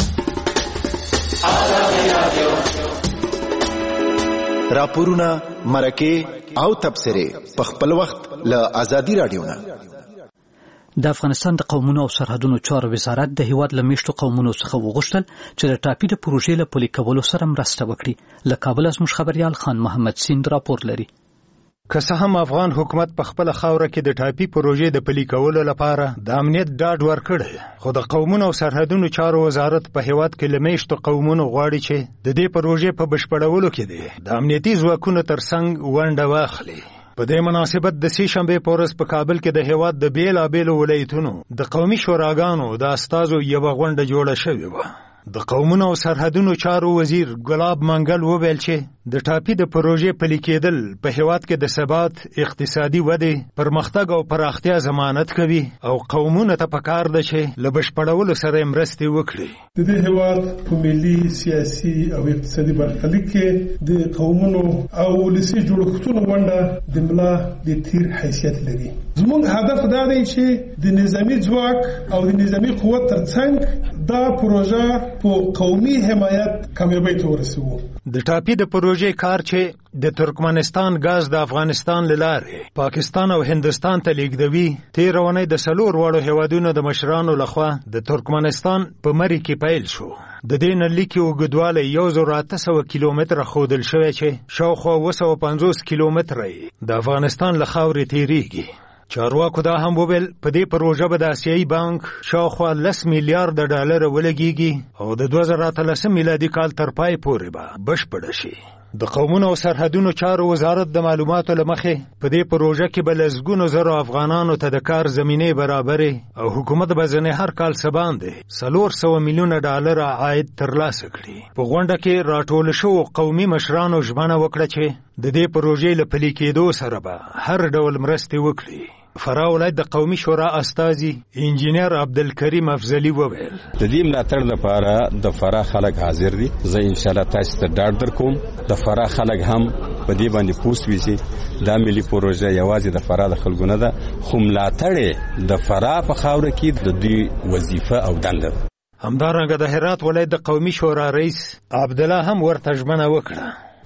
راپورونه مرکه او تبصره په خپل وخت له ازادي رادیو نه. د افغانستان د قومونو او سرحدونو چارو وزارت د هیواد له میشتو قومونو څخه وغوښتل چې د ټاپي د پروژې له پلي کولو سره مرسته وکړي. له کابل زموږ خبريال خان محمد سیند راپور لري. که څه هم افغان حکومت په خپل خاوره کې د ټاپي پروژې د پلي کولو لپاره د امنیت ډاډ ورکړی، خو د قومونو او سرحدونو چارو وزارت په هیواد کې له میشتو قومونو غواړي چې د دې پروژې په بشپړولو کې د امنیتي ځواکونو ترڅنګ ونډه واخلي. په دې مناسبت د سې شنبې په ورځ په کابل کې د هیواد د بیلابیلو ولایتونو د قومي شوراګانو د استازو یوه غونډه جوړه شوې وه. د قومونو او سرحدونو چارو وزیر ګلاب منګل وویل چې د ټاپي د پروژې پلي کېدل په هیواد کې د ثبات، اقتصادي ودې، پرمختګ او پراختیا ضمانت کوي او قومونو ته پکار ده چې له بشپړولو سره مرستې وکړي. د دې هیواد په ملي، سیاسي او اقتصادي برخلیک کې د قومونو او ولسي جوړښتونو ونډه د ملا د تیر حیثیت لري. زموږ هدف دا دی چې د نظامی ځواک او د نظامی قوت ترڅنګ دا پروژه په قومي حمایت کامیابی ته ورسوو. د ټاپي د پروژې کار چې د ترکمنستان غاز د افغانستان له لارې پاکستان او هندستان ته لیږدوي، تېره اونۍ د 4 واړو هیوادونو د مشرانو لخوا د ترکمنستان په مري کې پیل شو. د دې نلي کې اوږدوالی 1800 کیلومتره ښودل شوی چې شاوخوا 250 کیلومتره د افغانستان له خاورې تیریږي. چارواکو دا هم وویل په دې پروژه به د آسیایي بانک شاوخوا 10 میلیارډ ډالر ولګیږي او د 2013 میلادي کال تر پای پورې به بشپړه شي. د قومونو او سرحدونو چارو وزارت د معلوماتو له مخې په دې پروژه کې به لسګونو زرو افغانانو ته د کار زمینې برابرې او حکومت به ځنې هر کال څه باندې 400 میلیونه ډالر عاید ترلاسه کړي. په غونډه کې راټول شوو قومي مشرانو ژمنه وکړه چې د دې پروژې له پلي کېدو سره به هر ډول مرستې وکړي. فراه ولایت د قومي شورا استازي انجینر عبدالکریم افضلی وویل د دې ملاتړ لپاره د فراه خلک حاضر دي. زه ان شاء الله تاسو ته ډاډ درکوم د فراه خلک هم په دې باندې پوښتنه وکړي دا ملي پروژه یوازې د فراه د خلکو نه ده، خو ملاتړ د فراه په خاوره کې د دوی وظیفه او دنده ده. همدارنګه د هرات ولایت د قومي شورا رئیس عبدالله هم ورته ژمنه وکړه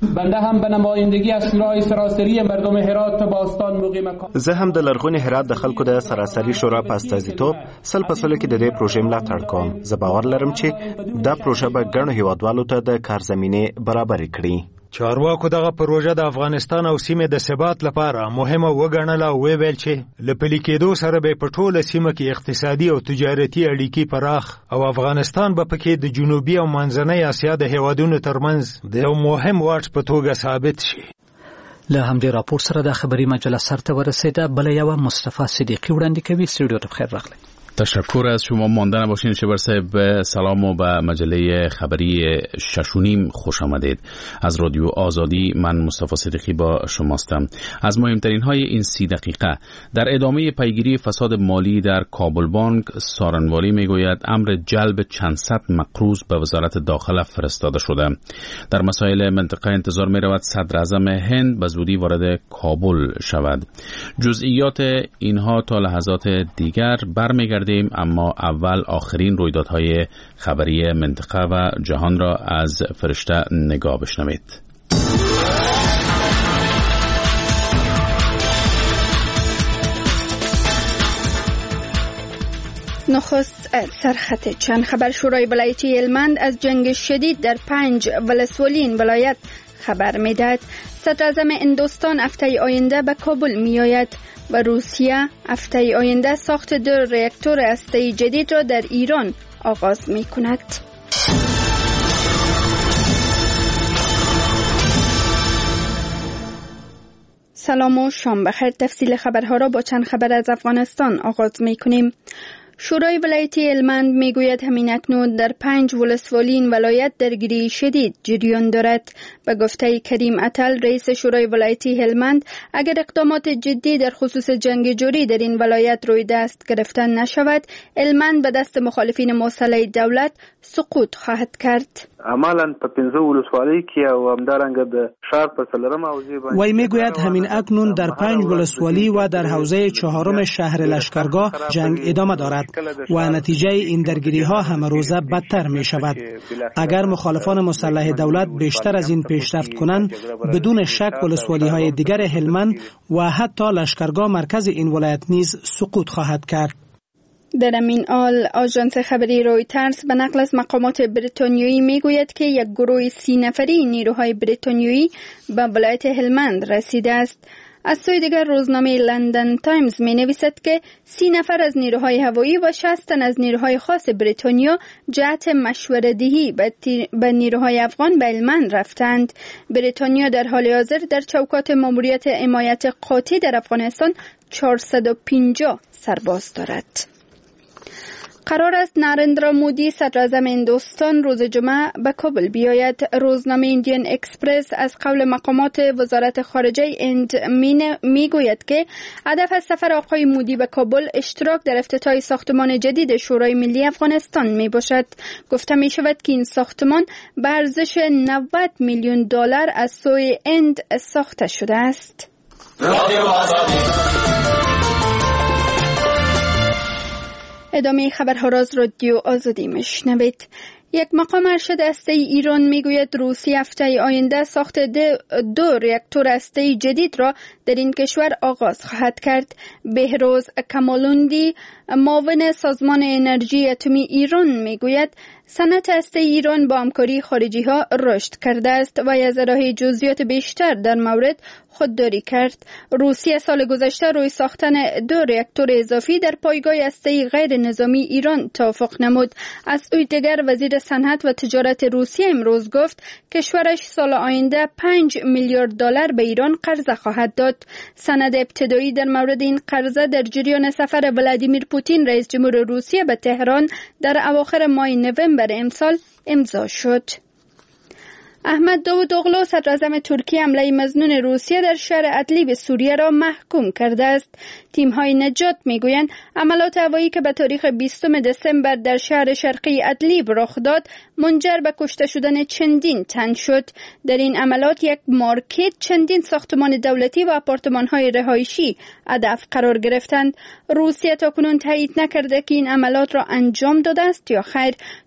بنده هم به نمایندگی از شورای سراسری مردم هرات باستان مقیم زه هم د لرغوني هرات د خلکو د سراسري شورا په استازیتوب سل په سلو کې د دې پروژې ملاتړ کوم. زه باور لرم چې دا پروژه به ګڼو هیوادوالو ته د کار زمینه برابر کړي. چارواکو دغه پروژه د افغانستان او سیمې د ثبات لپاره مهمه وګڼله او ویل چې له پلي کېدو سره به په ټوله سیمه کې اقتصادي او تجارتي اړیکې پراخ او افغانستان به پکې د جنوبي او منځنۍ اسیا د هیوادونو ترمنځ د یو مهم واټ په توګه ثابت شي. له همدې راپور سره د خبري مجله سرته ورسیده. بل یو مصطفی صدیقی وړاندې کوي. استودیو ته بخیر راغلی. تشکر از شما. مانده نباشین. شبر صاحب سلام و به مجله خبری 6:30 خوش آمدید. از رادیو آزادی من مصطفی صدیقی با شماستم. از مهمترین های این 30 دقیقه در ادامه پیگیری فساد مالی در کابل بانک، سارنوالی میگوید امر جلب چند صد مقروض به وزارت داخله فرستاده شده. در مسائل منطقه انتظار می رود صدر اعظم هند به زودی وارد کابل شود. جزئیات اینها تا لحظات دیگر برمیگردیم، اما اول آخرین رویدادهای خبری منطقه و جهان را از فرشته نگاه بشنوید. نخست سرخط چند خبر. شورای ولایتی هلمند از جنگ شدید در 5 ولسوالی این ولایت خبر میدهد. صدر اعظم هندوستان هفته آینده به کابل می آید و روسیه هفته آینده ساخت 2 راکتور هسته‌ای جدید را در ایران آغاز می کند. سلام و شام بخیر. تفصیل خبرها را با چند خبر از افغانستان آغاز می کنیم. شورای ولایتی هلمند میگوید همین اکنون در 5 ولسوالی این ولایت درگیری شدید جریان دارد. به گفته کریم اتل رئیس شورای ولایتی هلمند، اگر اقدامات جدی در خصوص جنگ جوری در این ولایت روی دست گرفتن نشود، هلمند به دست مخالفین مسلح دولت سقوط خواهد کرد. عملاً په 15 ولسوالۍ کې او همدارنګه د شهر په څلورم حوزه باندې وای میگوید همین اکنون در 5 ولسوالی و در حوزه 4 شهر لشکرگاه جنگ ادامه دارد و نتیجه این درگیری ها همه روزه بدتر می شود. اگر مخالفان مسلح دولت بیشتر از این پیشرفت کنند، بدون شک ولسوالی های دیگر هلمند و حتی لشکرگاه مرکز این ولایت نیز سقوط خواهد کرد. در همین حال آژانس خبری رویترز به نقل از مقامات بریتانیایی میگوید که یک گروه 30 نفری نیروهای بریتانیایی به ولایت هلمند رسیده است. از سوی دیگر روزنامه لندن تایمز می نویسد که 30 نفر از نیروهای هوایی و 60 تن از نیروهای خاص بریتانیا جهت مشوره‌دهی به نیروهای افغان به هلمند رفتند. بریتانیا در حال حاضر در چوکات ماموریت حمایت قاطع در افغانستان 450 سرباز دارد. قرار است نریندرا مودی صدر اعظم هندوستان روز جمعه به کابل بیاید. روزنامه ایندین اکسپرس از قول مقامات وزارت خارجه هند میگوید که هدف از سفر آقای مودی به کابل اشتراک در افتتاح ساختمان جدید شورای ملی افغانستان می باشد. گفته می شود که این ساختمان به ارزش 90 میلیون دلار از سوی هند ساخته شده است. ادامه خبرها را از رادیو آزادی میشنوید. یک مقام ارشد هسته‌ای ایران میگوید روسیه هفته آینده ساخت 2 راکتور هسته‌ای جدید را در این کشور آغاز خواهد کرد. بهروز کمالوندی معاون سازمان انرژی اتمی ایران میگوید صنعت هسته‌ای ایران با همکاری خارجی ها رشد کرده است و از راه جزئیات بیشتر در مورد خودداری کرد. روسیه سال گذشته روی ساختن 2 راکتور اضافی در پایگاه هسته‌ای غیر نظامی ایران توافق نمود. از سوی دیگر وزیر صنعت و تجارت روسیه امروز گفت کشورش سال آینده 5 میلیارد دلار به ایران قرضه خواهد داد. سند ابتدایی در مورد این قرضه در جریان سفر ولادیمیر پوتین رئیس جمهور روسیه به تهران در اواخر ماه نوامبر امسال امضا شد. احمد داوودوغلو صدر اعظم ترکیه حمله مظنون روسیه در شهر ادلیب سوریه را محکوم کرده است. تیم‌های نجات میگویند عملات هوایی که به تاریخ 20 دسامبر در شهر شرقی ادلیب رخ داد منجر به کشته شدن چندین تن شد. در این عملات یک مارکت، چندین ساختمان دولتی و آپارتمان‌های رهایشی هدف قرار گرفتند. روسیه تاکنون تایید نکرده که این عملات را انجام داده است یا خیر.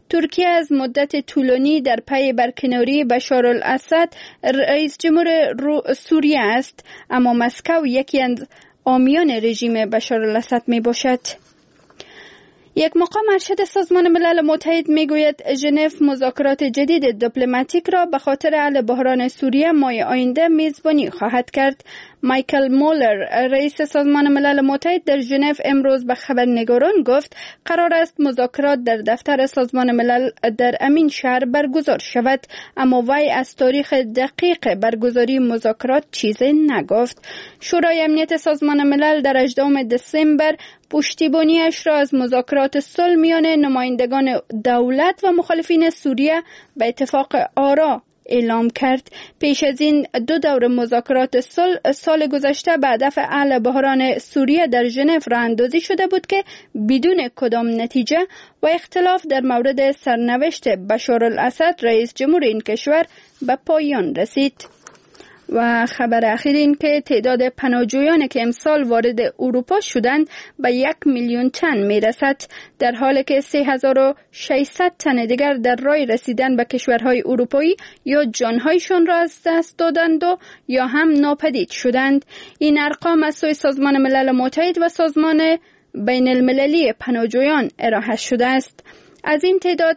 ترکیه از مدت طولانی در پی برکناری بشار الاسد رئیس جمهور سوریه است، اما مسکو یکی از حامیان رژیم بشار الاسد می باشد. یک مقام ارشد سازمان ملل متحد میگوید ژنو مذاکرات جدید دیپلماتیک را به خاطر حل بحران سوریه ماه آینده میزبانی خواهد کرد. مایکل مولر رئیس سازمان ملل متحد در ژنو امروز به خبرنگاران گفت قرار است مذاکرات در دفتر سازمان ملل در امین شهر برگزار شود، اما وی از تاریخ دقیق برگزاری مذاکرات چیزی نگفت. شورای امنیت سازمان ملل در 18 دسامبر پشتیبانیش را از مذاکرات صلح میان نمایندگان دولت و مخالفین سوریه به اتفاق آرا اعلام کرد. پیش از این 2 دور مذاکرات صلح سال گذشته به هدف حل بحران سوریه در ژنو راه اندازی شده بود که بدون کدام نتیجه و اختلاف در مورد سرنوشت بشار الاسد رئیس جمهور این کشور به پایان رسید. و خبر اخیر این که تعداد پناهجویان که امسال وارد اروپا شدند به 1,000,000 تن میرسد، در حالی که 3,600 تن دیگر در راه رسیدن به کشورهای اروپایی یا جانهایشان را از دست دادند و یا هم ناپدید شدند. این ارقام از سوی سازمان ملل متحد و سازمان بین المللی پناهجویان ارائه شده است. از این تعداد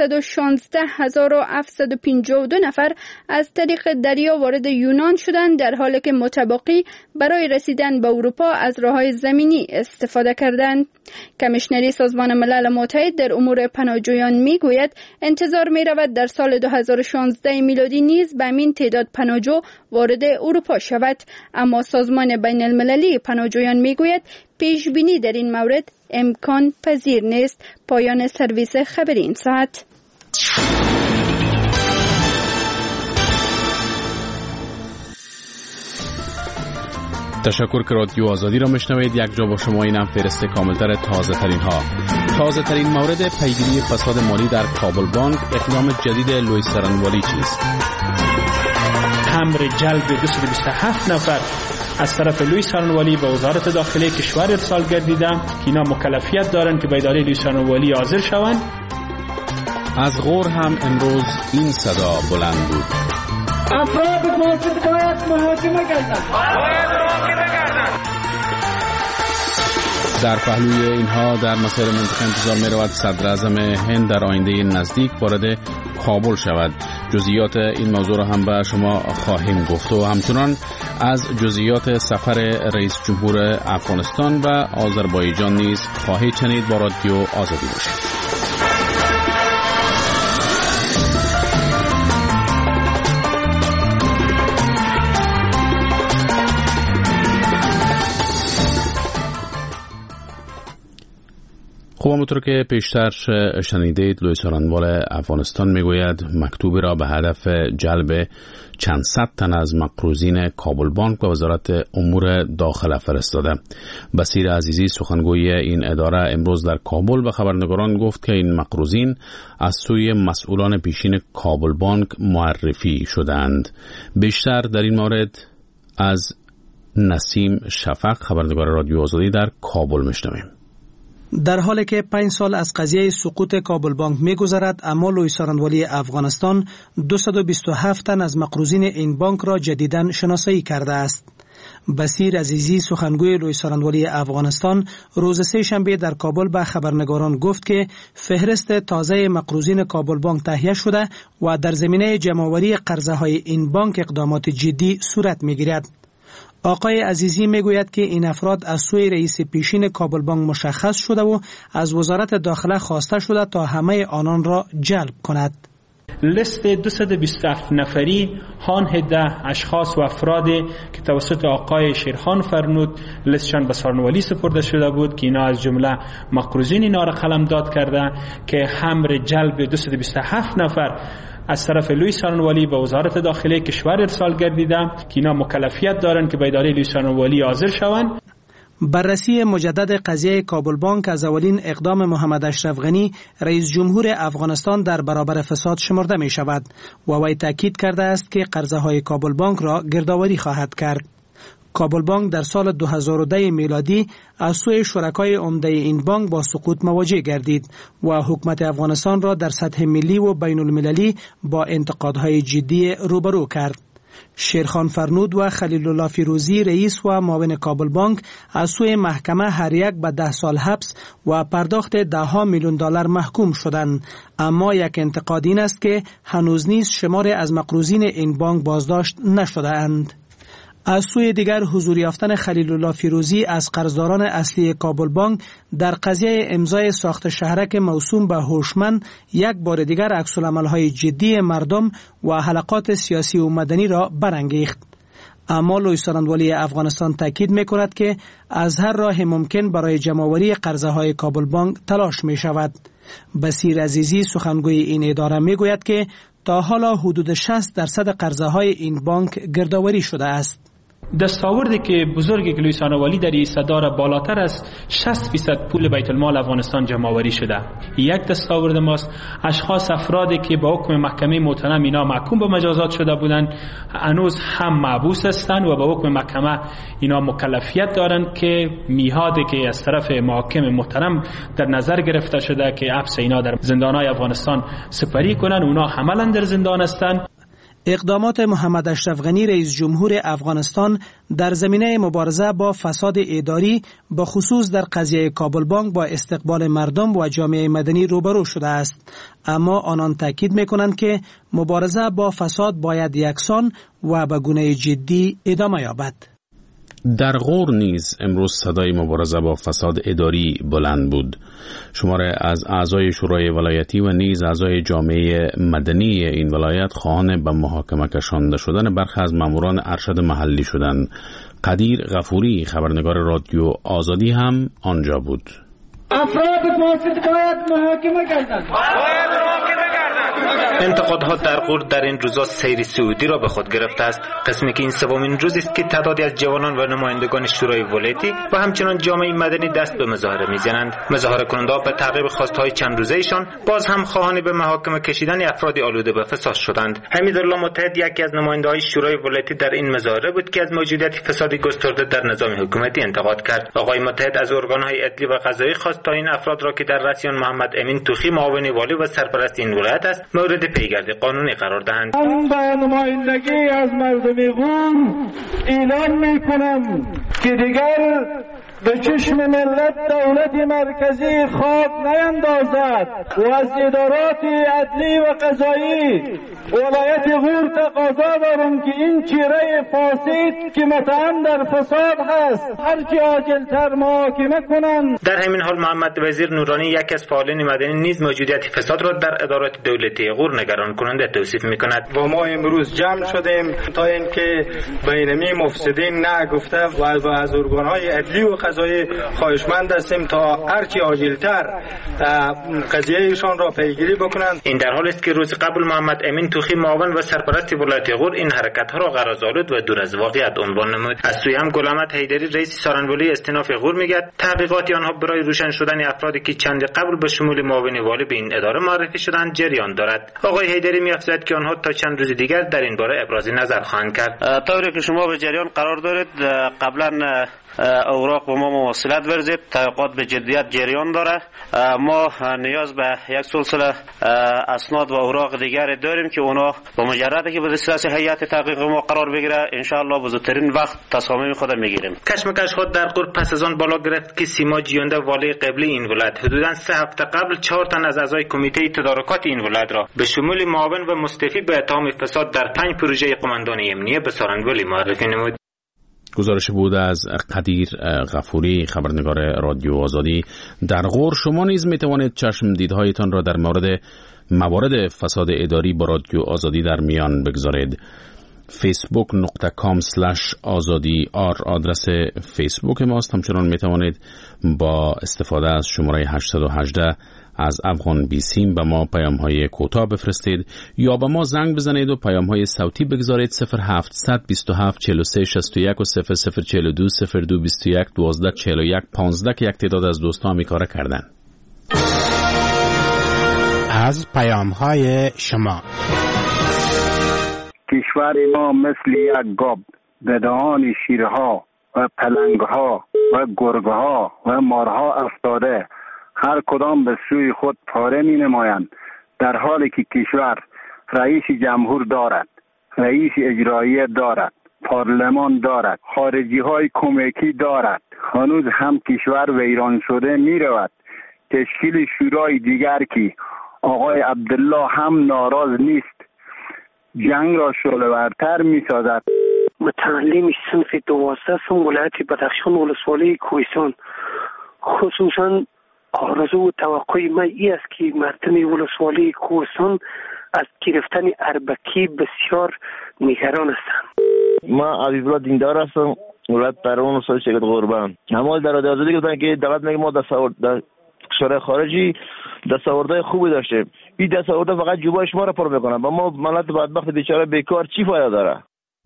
816,752 نفر از طریق دریا وارد یونان شدند، در حالی که متبقی برای رسیدن به اروپا از راه‌های زمینی استفاده کردند. کمیشنری سازمان ملل متحد در امور پناهجویان میگوید انتظار می‌رود در سال 2016 میلادی نیز به همین تعداد پناهجو وارد اروپا شود، اما سازمان بین المللی پناهجویان میگوید پیش بینی در این مورد امکان پذیر نیست. پایان سرویس خبری این ساعت. تشکر که رادیو آزادی را میشنوید. یک جا با شما اینم فهرست کاملتر تازه ترین ها. تازه ترین مورد پیگیری فساد مالی در کابل بانک، اقدام جدید لوی سرنوالی چیست؟ امر جلب 227 نفر از طرف لوی سرنوالی به وزارت داخلی کشور ارسال گردیده که اینا مکلفیت دارند که به اداره لوی سرنوالی حاضر شوند. از غور هم امروز این صدا بلند بود: افراد فاسد باید محاکمه گردند. در پهلوی اینها در مسیر منطقه انتظار می رود صدر اعظم هند در آینده نزدیک وارد کابل شود. جزئیات این موضوع را هم به شما خواهیم گفت و همچنان از جزئیات سفر رئیس جمهور افغانستان و آذربایجان نیز خواهید شنید. با رادیو آزادی باشید. خب همونطور که پیشتر شنیدید، لوی سرنوال افغانستان میگوید مکتوبی را به هدف جلب چند صد تن از مقروضین کابل بانک به وزارت امور داخله فرستاده. بصیر عزیزی سخنگوی این اداره امروز در کابل به خبرنگاران گفت که این مقروضین از سوی مسئولان پیشین کابل بانک معرفی شدند. بیشتر در این مورد از نسیم شفق، خبرنگار رادیو آزادی در کابل میشنویم. در حالی که 5 سال از قضیه سقوط کابل بانک می‌گذرد، اما لوی سرنوالی افغانستان 227 تن از مقروضین این بانک را جدیداً شناسایی کرده است. بصیر عزیزی سخنگوی لوی سرنوالی افغانستان روز سه شنبه در کابل به خبرنگاران گفت که فهرست تازه مقروضین کابل بانک تهیه شده و در زمینه جمع‌آوری قرضه‌های این بانک اقدامات جدی صورت می‌گیرد. آقای عزیزی میگوید که این افراد از سوی رئیس پیشین کابل بانک مشخص شده و از وزارت داخله خواسته شده تا همه آنان را جلب کند. لیست 227 نفری هان 17 اشخاص و افرادی که توسط آقای شیرخان فرنود لیستشان به سرنوالی سپرده شده بود که اینا از جمله مقروضین اینا را قلمداد کرده که امر جلب 227 نفر از طرف لوی سرنوالی به وزارت داخلی کشور ارسال گردیده که اینا مکلفیت دارند که به اداره لوی سرنوالی حاضر شوند. بررسی مجدد قضیه کابل بانک از اولین اقدام محمد اشرف غنی رئیس جمهور افغانستان در برابر فساد شمرده می شود و وی تاکید کرده است که قرضه های کابل بانک را گردآوری خواهد کرد. کابل بانک در سال 2010 میلادی از سوی شرکای عمده این بانک با سقوط مواجه گردید و حکومت افغانستان را در سطح ملی و بین المللی با انتقادهای جدی روبرو کرد. شیرخان فرنود و خلیل الله فیروزی رئیس و معاون کابل بانک از سوی محکمه هر یک به 10 سال حبس و پرداخت $10 میلیون محکوم شدند، اما یک انتقاد این است که هنوز نیز شمار از مقروضین این بانک بازداشت نشده اند. از سوی دیگر حضور یافتن خلیل الله فیروزی از قرضداران اصلی کابل بانک در قضیه امضای ساخت شهرک موسوم به هوشمند یک بار دیگر عکس‌العمل‌های جدی مردم و حلقات سیاسی و مدنی را برانگیخت. اما لوی سارندوالی افغانستان تاکید می‌کند که از هر راه ممکن برای جمع‌آوری قرضه‌های کابل بانک تلاش می‌شود. بصیر عزیزی سخنگوی این اداره می‌گوید که تا حالا حدود 60% قرضه‌های این بانک گردآوری شده است. دستاوردی که بزرگی که لوی سارندوالی در این صداره بالاتر از 60% پول بیت المال افغانستان جمع آوری شده. یک دستاورد ماست. اشخاص افرادی که با حکم محکمه محترم اینا محکوم به مجازات شده بودند هنوز هم محبوس هستند و با حکم محکمه اینا مکلفیت دارند که میهادی که از طرف محاکم محترم در نظر گرفته شده که حبس اینا در زندانهای افغانستان سپری کنند، اونا عملاً در زندان هستند. اقدامات محمد اشرف غنی رئیس جمهور افغانستان در زمینه مبارزه با فساد اداری به خصوص در قضیه کابل بانک با استقبال مردم و جامعه مدنی روبرو شده است، اما آنان تاکید می‌کنند که مبارزه با فساد باید یکسان و به گونه جدی ادامه یابد. در غور نیز امروز صدای مبارزه با فساد اداری بلند بود. شماره از اعضای شورای ولایتی و نیز اعضای جامعه مدنی این ولایت خواهان به محاکمه کشانده شدن برخی از ماموران ارشد محلی شدند. قدیر غفوری خبرنگار رادیو آزادی هم آنجا بود. افراد فاسد باید محاکمه کردند. انتقادها در غور در این روزا سیر سعودی را به خود گرفته است. قسمی که این سومین روز است که تعدادی از جوانان و نمایندگان شورای ولایتی و همچنان جامعه مدنی دست به مظاهره می‌زنند. مظاهره کننده‌ها به تعقیب خواست‌های چند روزه‌ایشان باز هم خواهان به محاکمه کشیدن افراد آلوده به فساد شدند. حمیدالله متحد یکی از نماینده‌های شورای ولایتی در این مظاهره بود که از موجودیت فسادی گسترده در نظام حکومتی انتقاد کرد. آقای متحد از ارگان‌های عدلی و قضایی خواست تا این افراد را که در رأس محمد امین توخی معاون والی و سرپرست این ولایت است مورد پیگرد قانونی قرار دهند. من با نمایندگی از مردم غور اعلام میکنم که دیگر به چشم ملت دولت مرکزی خواب نیندازد و از ادارات عدلی و قضایی ولایت غور تقاضا دارم که این چهره فاسد که متهم در فساد هست هرچه عاجلتر محاکمه کنند. در همین حال محمد وزیر نورانی یکی از فعالین مدنی نیز موجودیت فساد را در ادارات دولتی غور نگران کننده توصیف میکند. و ما امروز جمع شدیم تا اینکه بینمی مفسدین نگفته و از ارگان‌های عدلی و قضایی خواهشمند هستیم تا هرچی عاجلتر قضیهشان را پیگیری بکنند. این در حالی است که روز قبل محمد امین توخی معاون و سرپرست ولایت غور این حرکت‌ها را غرض‌آلود و دور از واقعیت عنوان نمود. از سوی هم گل احمد حیدری رئیس سارنوالی استیناف غور میگوید تحقیقات آنها برای روشن شدن افرادی که چند قبل به شمول معاون والی به این اداره معرفی شدند جریان دارد. آقای حیدری می‌افزاید که آنها تا چند روز دیگر در این باره ابراز نظر خواهند کرد. طوری که شما به جریان قرار دارید قبلا اوراق با ما مواصلت ورزید، تحقیقات به جدیت جریان داره. ما نیاز به یک سلسله اسناد و اوراق دیگر داریم که اونا با مجرد که به دسترس هیئت تحقیق ما قرار بگیره ان شاء الله به زودترین وقت تصامیم خود میگیریم. کشمکش خود در غور پس از آن بالا گرفت که سیما جیونده والی قبلی این ولایت حدوداً 3 هفته قبل 4 تن از اعضای کمیته تدارکات این ولایت را به شمول معاون و مستفی به اتهام فساد در 5 پروژه قماندانی امنیه به سارنوالی معرفی نمود. گزارش بود از قدیر غفوری خبرنگار رادیو آزادی در غور. شما نیز می توانید چشم دیدهایتان را در موارد فساد اداری با رادیو آزادی در میان بگذارید. facebook.com/azadi آدرس فیسبوک ماست. همچنان می توانید با استفاده از شماره 818 از افغان بی سیم به ما پیام های کوتاه بفرستید یا به ما زنگ بزنید و پیام های صوتی بگذارید 0700 27 43 61 و 0042 02 21 12 41 15 که یک تعداد از دوستان کار کردن. از پیام های شما. کشور ما مثل یک گاو به دهان شیرها و پلنگ‌ها و گرگ‌ها و مارها افتاده هر کدام به سوی خود پاره می‌نمایند، در حالی که کشور رئیس جمهور دارد، رئیس اجرایی دارد، پارلمان دارد، خارجی‌های کمکی دارد، هنوز هم کشور ویران شده می‌رود. تشکیل شورای دیگر که آقای عبدالله هم ناراض نیست، جنگ را شعله‌ورتر می‌سازد. متعلم صنف 12 ولایت بدخشان ولسوالی کوهستان، خصوصا آرزو و توقع من این است که مردم ولسوالی کوهستان از گرفتن اربکی بسیار نگران هستند. ما حبیب الله دیندار هستم، ولایت پروان ولسوالی شرکت قربان. همه در رادیو آزادی گفتن که دولت میگه ما در کشور خارجی دستاوردهای خوبی داشته، این دستاوردها فقط جوبای شما را پر میکنن، اما ملت بدبخت بیچاره بیکار چی فایده داره؟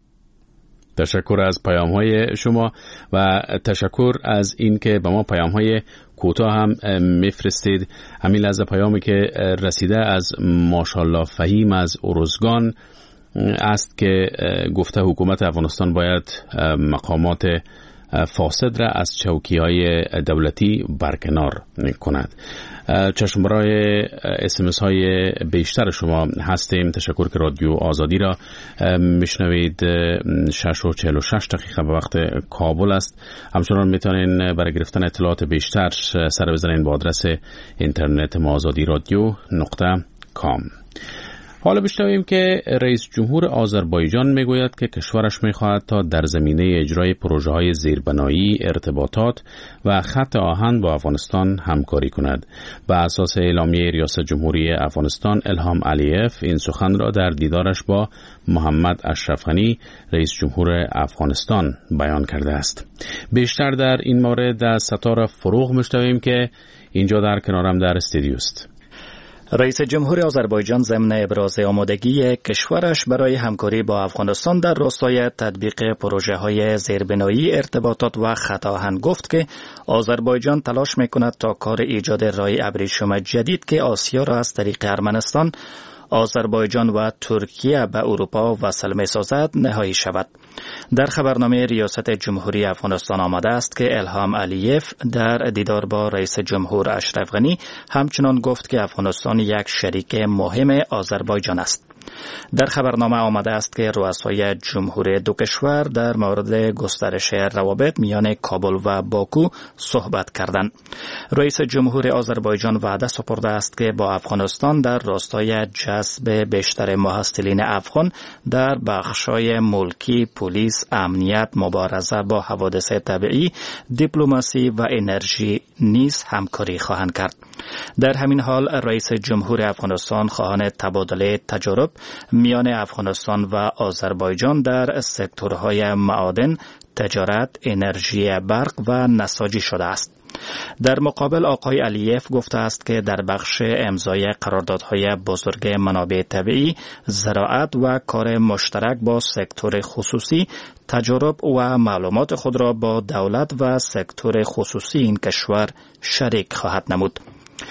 تشکر از پیام‌های شما و تشکر از این که به ما پیام‌های کوتاه هم میفرستید. همین لحظه پیامی که رسیده از ماشاءالله فهیم از ارزگان است که گفته حکومت افغانستان باید مقامات فاسد را از چوکی‌های دولتی برکنار کند. چشم برای SMS های بیشتر شما هستیم. تشکر که رادیو آزادی را میشنوید. 6:46 دقیقه به وقت کابل است. همچنان میتونین برای گرفتن اطلاعات بیشتر سر بزنین با آدرس اینترنت ما azadiradio.com. حالا بشنویم که رئیس جمهور آذربایجان میگوید که کشورش میخواهد تا در زمینه اجرای پروژه‌های زیربنایی، ارتباطات و خط آهن با افغانستان همکاری کند. بر اساس اعلامیه ریاست جمهوری افغانستان، الهام علیف این سخن را در دیدارش با محمد اشرف غنی رئیس جمهور افغانستان بیان کرده است. بیشتر در این مورد از ستاره فروغ میشنویم که اینجا در کنارم در استودیو است. رئیس جمهور آذربایجان ضمن ابراز آمادگی کشورش برای همکاری با افغانستان در راستای تطبیق پروژه‌های زیربنایی، ارتباطات و خط آهن گفت که آذربایجان تلاش می‌کند تا کار ایجاد راه ابریشم جدید که آسیا را از طریق ارمنستان، آذربایجان و ترکیه به اروپا وصل می‌سازد نهایی شود. در خبرنامه ریاست جمهوری افغانستان آمده است که الهام علیف در دیدار با رئیس جمهور اشرف غنی همچنان گفت که افغانستان یک شریک مهم آذربایجان است. در خبرنامه آمده است که رؤسای جمهور دو کشور در مورد گسترش روابط میان کابل و باکو صحبت کردند. رئیس جمهور آذربایجان وعده سپرده است که با افغانستان در راستای جذب بیشتر محصلین افغان در بخش‌های ملکی، پلیس، امنیت، مبارزه با حوادث طبیعی، دیپلماسی و انرژی نیز همکاری خواهند کرد. در همین حال رئیس جمهور افغانستان خواهان تبادله تجارب میان افغانستان و آذربایجان در سکتورهای معادن، تجارت، انرژی برق و نساجی شده است. در مقابل آقای علیف گفته است که در بخش امضای قراردادهای بزرگ منابع طبیعی، زراعت و کار مشترک با سکتور خصوصی، تجارب و معلومات خود را با دولت و سکتور خصوصی این کشور شریک خواهد نمود.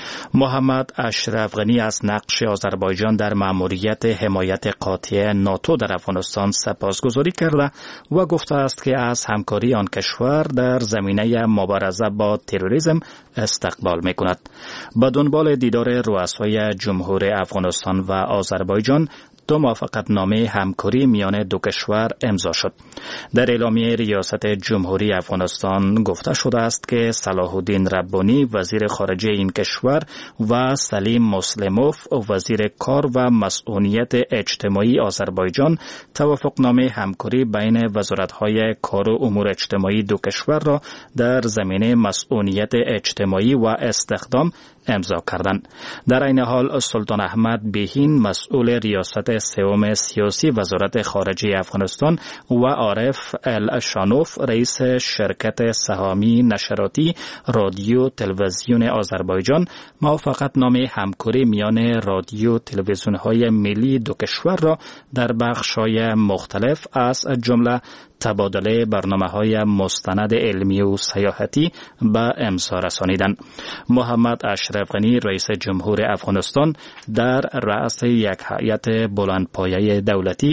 محمد اشرف غنی از نقش آذربایجان در مأموریت حمایت قاطع ناتو در افغانستان سپاسگزاری کرده و گفته است که از همکاری آن کشور در زمینه مبارزه با تروریسم استقبال می‌کند. به دنبال دیدار رؤسای جمهور افغانستان و آذربایجان دو موافقتنامه همکاری میان دو کشور امضا شد. در اعلامیه ریاست جمهوری افغانستان گفته شده است که صلاح الدین ربانی وزیر خارجه این کشور و سلیم مسلموف وزیر کار و مسئولیت اجتماعی آذربایجان توافقنامه همکاری بین وزارت‌های کار و امور اجتماعی دو کشور را در زمینه مسئولیت اجتماعی و استخدام امضا کردند. در این حال سلطان احمد بیهین مسئول ریاست سوم سیاسی وزارت خارجه افغانستان و عارف الشانوف رئیس شرکت سهامی نشراتی رادیو تلویزیون آذربایجان موافقتنامه همکاری میان رادیو تلویزیون‌های ملی دو کشور را در بخش‌های مختلف از جمله تبادله برنامه‌های مستند علمی و سیاحتی به امضا رسانیدند. محمد اشرف غنی رئیس جمهور افغانستان در رأس یک هیئت بلندپایه دولتی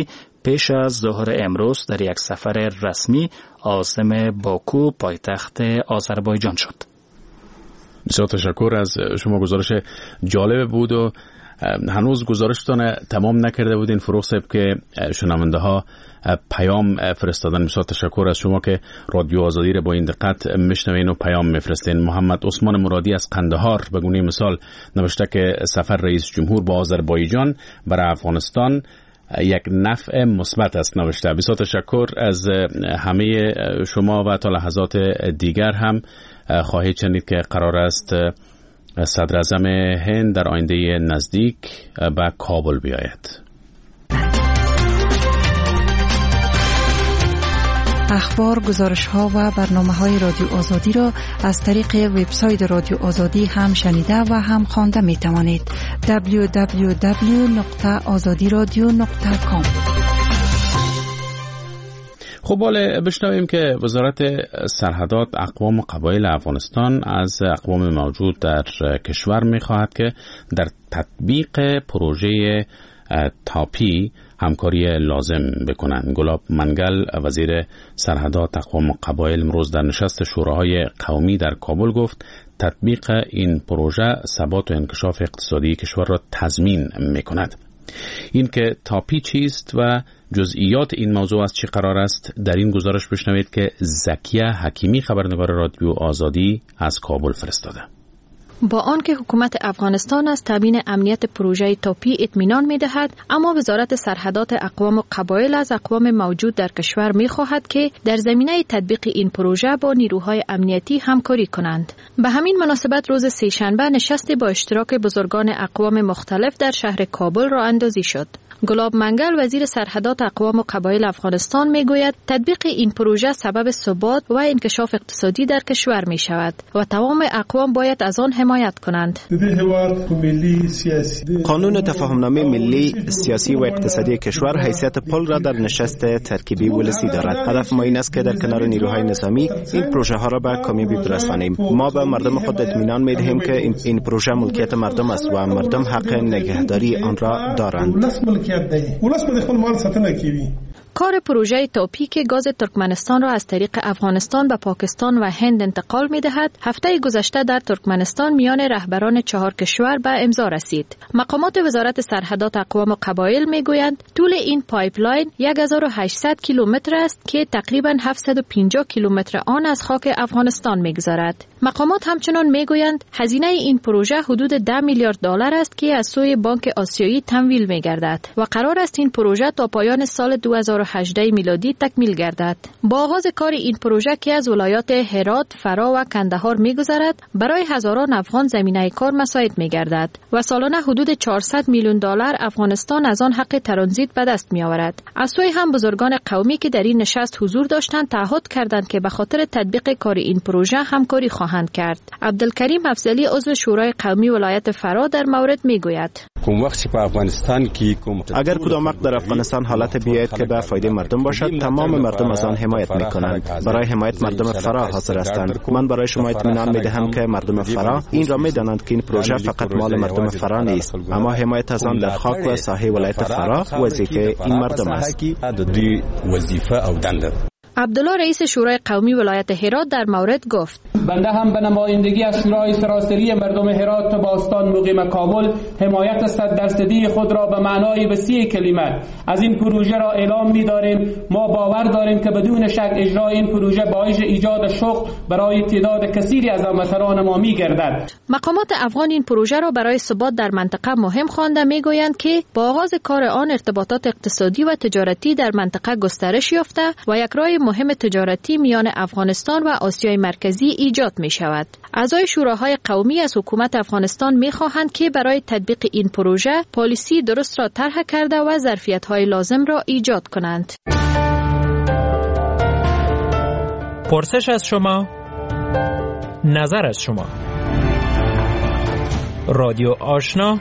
پیش از ظهر امروز در یک سفر رسمی عاصمه باکو پایتخت آذربایجان شد. بسیار تشکر از شما، گزارش جالب بود و هنوز گزارشتان تمام نکرده بودین فروغ صاحب که شنونده ها پیام فرستادن. بسیار تشکر از شما که رادیو آزادی را با این دقت میشنوین و پیام میفرستین. محمد عثمان مرادی از قندهار به گونه مثال نوشته که سفر رئیس جمهور با آذربایجان برای افغانستان یک نفع مثبت است نوشته. بسیار تشکر از همه شما و تا لحظات دیگر هم خواهید شنید که قرار است صدر اعظم هند در آینده نزدیک به کابل بیاید. اخبار، گزارش‌ها و برنامه‌های رادیو آزادی را از طریق وبسایت رادیو آزادی هم شنیده و هم خوانده می‌توانید. www.azadiradio.com. خب حالا بشنویم که وزارت سرحدات اقوام و قبایل افغانستان از اقوام موجود در کشور می‌خواهد که در تطبیق پروژه تاپی همکاری لازم بکنند. گلاب منگل وزیر سرحدات اقوام و قبایل امروز در نشست شوراهای قومی در کابل گفت تطبیق این پروژه ثبات و انکشاف اقتصادی کشور را تضمین می‌کند. این که تاپی چیست و جزئیات این موضوع از چی قرار است در این گزارش بشنوید که زکیه حکیمی خبرنگار رادیو آزادی از کابل فرستاده. با آنکه حکومت افغانستان از تامین امنیت پروژه تاپی اطمینان می‌دهد، اما وزارت سرحدات اقوام و قبایل از اقوام موجود در کشور می‌خواهد که در زمینه تطبیق این پروژه با نیروهای امنیتی همکاری کنند. به همین مناسبت روز سه‌شنبه نشستی با اشتراک بزرگان اقوام مختلف در شهر کابل راه اندازی شد. گلاب منگل وزیر سرحدات اقوام و قبایل افغانستان میگوید تطبیق این پروژه سبب ثبات و انکشاف اقتصادی در کشور می شود و تمام اقوام باید از آن حمایت کنند. قانون تفاهمنامه ملی سیاسی و اقتصادی کشور حیثیت پل را در نشست ترکیبی ولسی دارد. هدف ما این است که در کنار نیروهای نظامی این پروژه ها را به کامیابی برسانیم. ما به مردم خود اطمینان می دهیم که این پروژه ملکیت مردم است و مردم حق نگهداری آن را دارند. کار پروژه تاپی که گاز ترکمنستان را از طریق افغانستان به پاکستان و هند انتقال می دهد، هفته گذشته در ترکمنستان میان رهبران 4 کشور به امضا رسید. مقامات وزارت سرحدات اقوام و قبایل می گویند طول این پایپلاین 1800 کیلومتر است که تقریبا 750 کیلومتر آن از خاک افغانستان می گذرد. مقامات همچنان می گویند هزینه این پروژه حدود 10 میلیارد دلار است که از سوی بانک آسیایی تمویل می گردد و قرار است این پروژه تا پایان سال 2018 میلادی تکمیل گردد. با آغاز کار این پروژه که از ولایات هرات، فرا و کندهار می‌گذرد، برای هزاران افغان زمینه کار مساعد می‌گردد و سالانه حدود 400 میلیون دلار افغانستان از آن حق ترانزیت به دست می‌آورد. از سوی هم بزرگان قومی که در این نشست حضور داشتند تعهد کردند که به خاطر تطبیق کار این پروژه همکاری خواهند کرد. عبدالکریم افضلی عضو شورای قومی ولایت فرا در مورد می‌گوید: اگر کدام وقت در افغانستان حالت بیاید که به فایده مردم باشد، تمام مردم از آن حمایت می‌کنند. برای حمایت مردم فرا حاضر هستند. من برای شما اطمینان می‌دهم که مردم فرا این را می‌دانند که این پروژه فقط مال مردم فرا نیست، اما حمایت از آن در خاک و ساحه ولایت فرا وظیفه این مردم است. عبدالله رئیس شورای قومی ولایت هرات در مورد گفت: بنده هم به نمایندگی از شورای سراسری مردم هرات باستان مقیم کابل حمایت 100% خود را به معنای وسیع کلمه از این پروژه را اعلام می‌داریم. ما باور داریم که بدون شک اجرای این پروژه باعث ایجاد شغل برای تعداد کثیری از هموطنان ما می‌گردد. مقامات افغان این پروژه را برای ثبات در منطقه مهم خوانده می‌گویند که با آغاز کار آن ارتباطات اقتصادی و تجارتی در منطقه گسترش یافته و یک راه مهم تجارتی میان افغانستان و آسیای مرکزی ایجاد می شود. اعضای شوراهای قومی از حکومت افغانستان می خواهند که برای تطبیق این پروژه پالیسی درست را طرح کرده و ظرفیت‌های لازم را ایجاد کنند. پرسش از شما، نظر از شما. رادیو آشنا،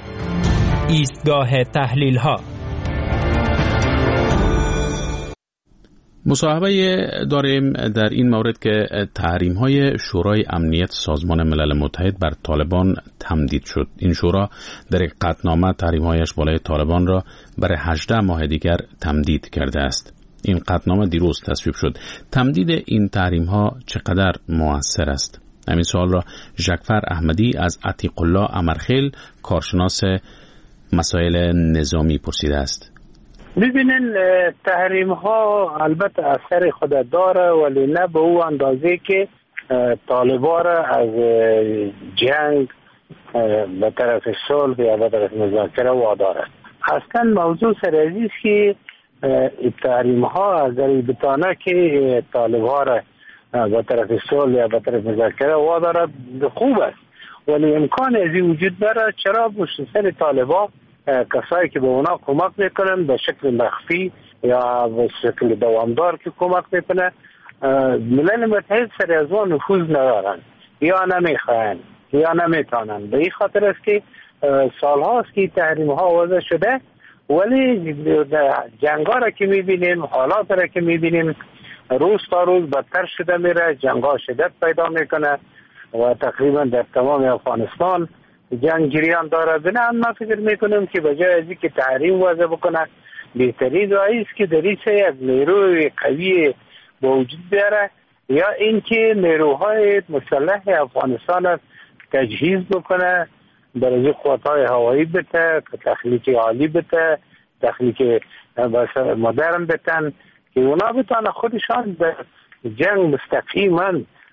ایستگاه تحلیل ها. مصاحبه داریم در این مورد که تحریم‌های شورای امنیت سازمان ملل متحد بر طالبان تمدید شد. این شورا در یک قطعنامه تحریم‌هایش بالای طالبان را برای 18 ماه دیگر تمدید کرده است. این قطعنامه دیروز تصویب شد. تمدید این تحریم‌ها چقدر مؤثر است؟ همین سوال را ژکفر احمدی از عتیق الله امرخیل کارشناس مسائل نظامی پرسیده است. ببینین تحریم ها البته اثر خود داره ولی نه به او اندازه که طالبان را از جنگ به طرف صلح یا به طرف مذاکره وادارد. اصلا موضوع سرازی است که تحریم ها اگر بتانه که طالبان را به طرف صلح یا به طرف مذاکره وادارد خوب است، ولی امکان ازی وجود داره چرا پشت سر طالبان کسایی که به اونا کمک میکنن به شکل مخفی یا به شکل دوامدار که کمک میکنه ملل متحد سر از آن نفوذ ندارن یا نمیخواهن یا نمیتونن. به این خاطر است که سال هاست که تحریم ها وضع شده، ولی جنگ ها را که میبینیم، حالات را که میبینیم روز تا روز بدتر شده میره، جنگ ها شدت پیدا میکنه و تقریبا در تمام افغانستان جنگ جریان داره. بنابراین ما فکر میکنم که بجای از اینکه تحریم وضع بکنه بهترین راه است که در این یک نیروی قوی به وجود بیاره یا اینکه نیروهای مسلح افغانستان تجهیز بکنه، برای قوت‌های هوایی بده، تخلیق عالی بده، تخلیق مدرن بتن که اونا بتانه خودشان به جنگ مستقیما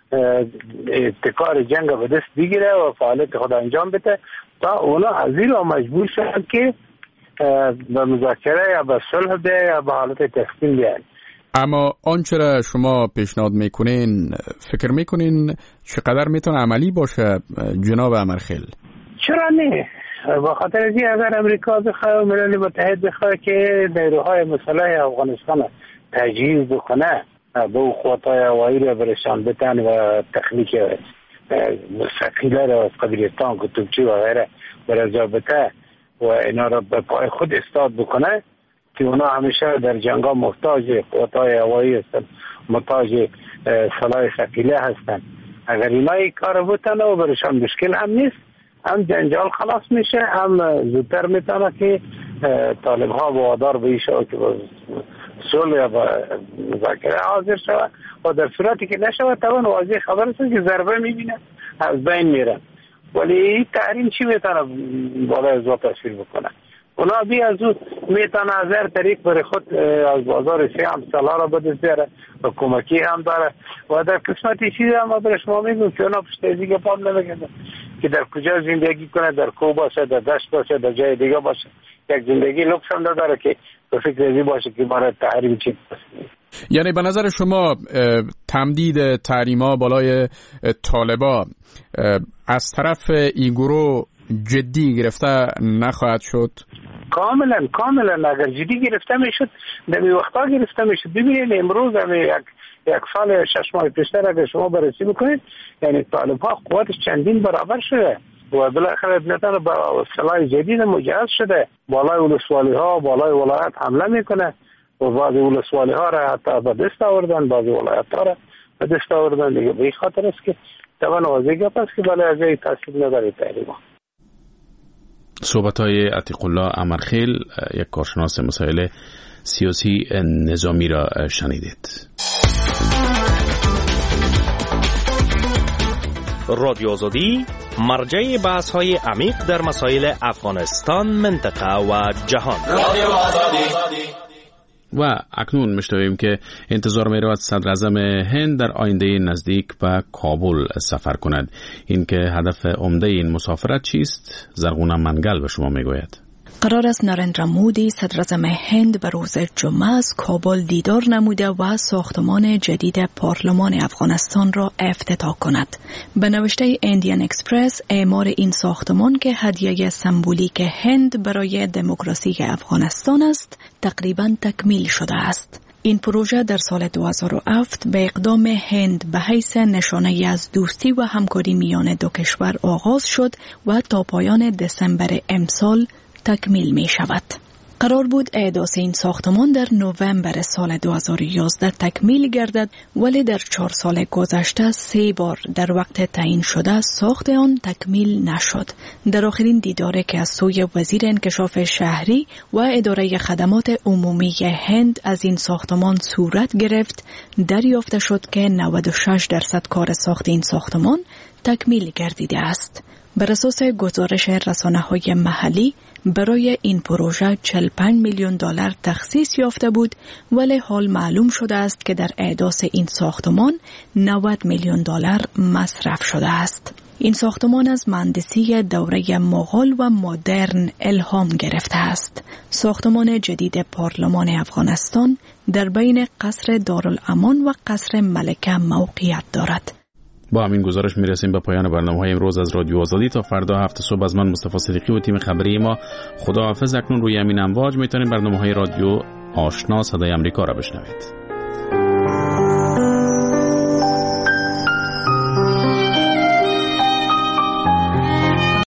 ابتکار جنگ به دست بگیره و فعالیت خود انجام بده تا اونا از این را مجبور شدن که به مذاکره یا به صلح بیاین یا به حالت تسلیم بیاین. اما آنچه را شما پیشنهاد میکنین فکر میکنین چقدر میتونه عملی باشه جناب امرخیل؟ چرا نه؟ به خاطر اینکه اگر امریکا بخواد و ملل متحد بخواد که نیروهای مسلح افغانستان تجهیز بکنه به او قوت‌های هوایی را برشان بتن و تخلیق مستقیله را از قبیلستان کتوبچی و غیره برجا بته و اینا را به پای خود استاد بکنه که اونا همیشه در جنگا محتاج قوت‌های هوایی هستن، محتاج سلاح ثقیله هستن. اگر اینا این کار بتن و برشان مشکل هم نیست، هم جنجال خلاص میشه، هم زودتر میتونه که طالب ها وادار به ایشا که صلح یا مذاکره حاضر شود و در صورتی که نشود طبعا واضح خبر است که ضربه میبینه از بین میرن. ولی این تحریم چی میتونه بالای از تصویر بکنه؟ اونا بی از او میتونه از هر طریق برای خود از بازار سیام سلا را بدست بیاره و کمکی هم داره و در قسمتی چیزی هم برای شما میگم که اونا پشت دیگه پام نمیگنده که در کجا زندگی کنه، در کو باشه، در دشت باشه، در جای دیگه باشه. یک زندگی لکس هم نداره که به فکر ازی باشه که برای تحریم چی باشه. یعنی به نظر شما تمدید تحریم‌ها بالای طالبا از طرف این گروه جدی گرفته نخواهد شد؟ کاملا اگر جدی گرفته میشد در این وقتا گرفته میشد. ببینید امروز یک سال 6 ماه پیشتر اگر شما بررسی بکنید یعنی طالب‌ها قوتش چندین برابر شده و بالاخره نتونه با سلاح جدید مجهز شده، بالای ولسوالی ها بالای ولایت حمله میکنه و بعضی ولسوالی ها را حتی به دست آوردن، بعضی ولایت ها را به دست آوردن. دیگه به این خاطر است که طبعا واضح گپ است که بالای از این تاثیر نداره تحریم. صحبت‌های عتیق الله امرخیل یک کارشناس مسائل سیاسی نظامی را شنیدید. رادیو آزادی مرجع بحث‌های عمیق در مسائل افغانستان، منطقه و جهان. رادیو آزادی. و اکنون میشنویم که انتظار می‌رود صدر اعظم هند در آینده نزدیک به کابل سفر کند. این که هدف عمده این مسافرت چیست؟ زرغونه منگل به شما میگوید. قرار است نریندرا مودی صدر اعظم هند به روز جمعه از کابل دیدار نموده و ساختمان جدید پارلمان افغانستان را افتتاح کند. به نوشته ایندین اکسپرس اعمار این ساختمان که هدیه سمبولیک هند برای دموکراسی افغانستان است تقریباً تکمیل شده است. این پروژه در سال 2007 به اقدام هند به حیث نشانه از دوستی و همکاری میان دو کشور آغاز شد و تا پایان دسامبر امسال تکمیل می شود. قرار بود احداث این ساختمان در نوامبر سال 2011 تکمیل گردد، ولی در 4 سال گذشته 3 بار در وقت تعیین شده ساخت آن تکمیل نشد. در آخرین دیداری که از سوی وزیر انکشاف شهری و اداره خدمات عمومی هند از این ساختمان صورت گرفت، دریافته شد که 96% کار ساخت این ساختمان تکمیل گردیده است. بر اساس گزارش رسانه‌های محلی، برای این پروژه 45 میلیون دلار تخصیص یافته بود، ولی حال معلوم شده است که در احداث این ساختمان 90 میلیون دلار مصرف شده است. این ساختمان از مهندسی دوره مغول و مدرن الهام گرفته است. ساختمان جدید پارلمان افغانستان در بین قصر دارالامان و قصر ملکه موقعیت دارد. با همین گزارش میرسیم به پایان برنامه‌های امروز از رادیو آزادی. تا فردا 7 صبح از من مصطفی صدیقی و تیم خبری ما خداحافظ. اکنون روی همین امواج میتونید برنامه‌های رادیو آشنا صدای آمریکا را بشنوید.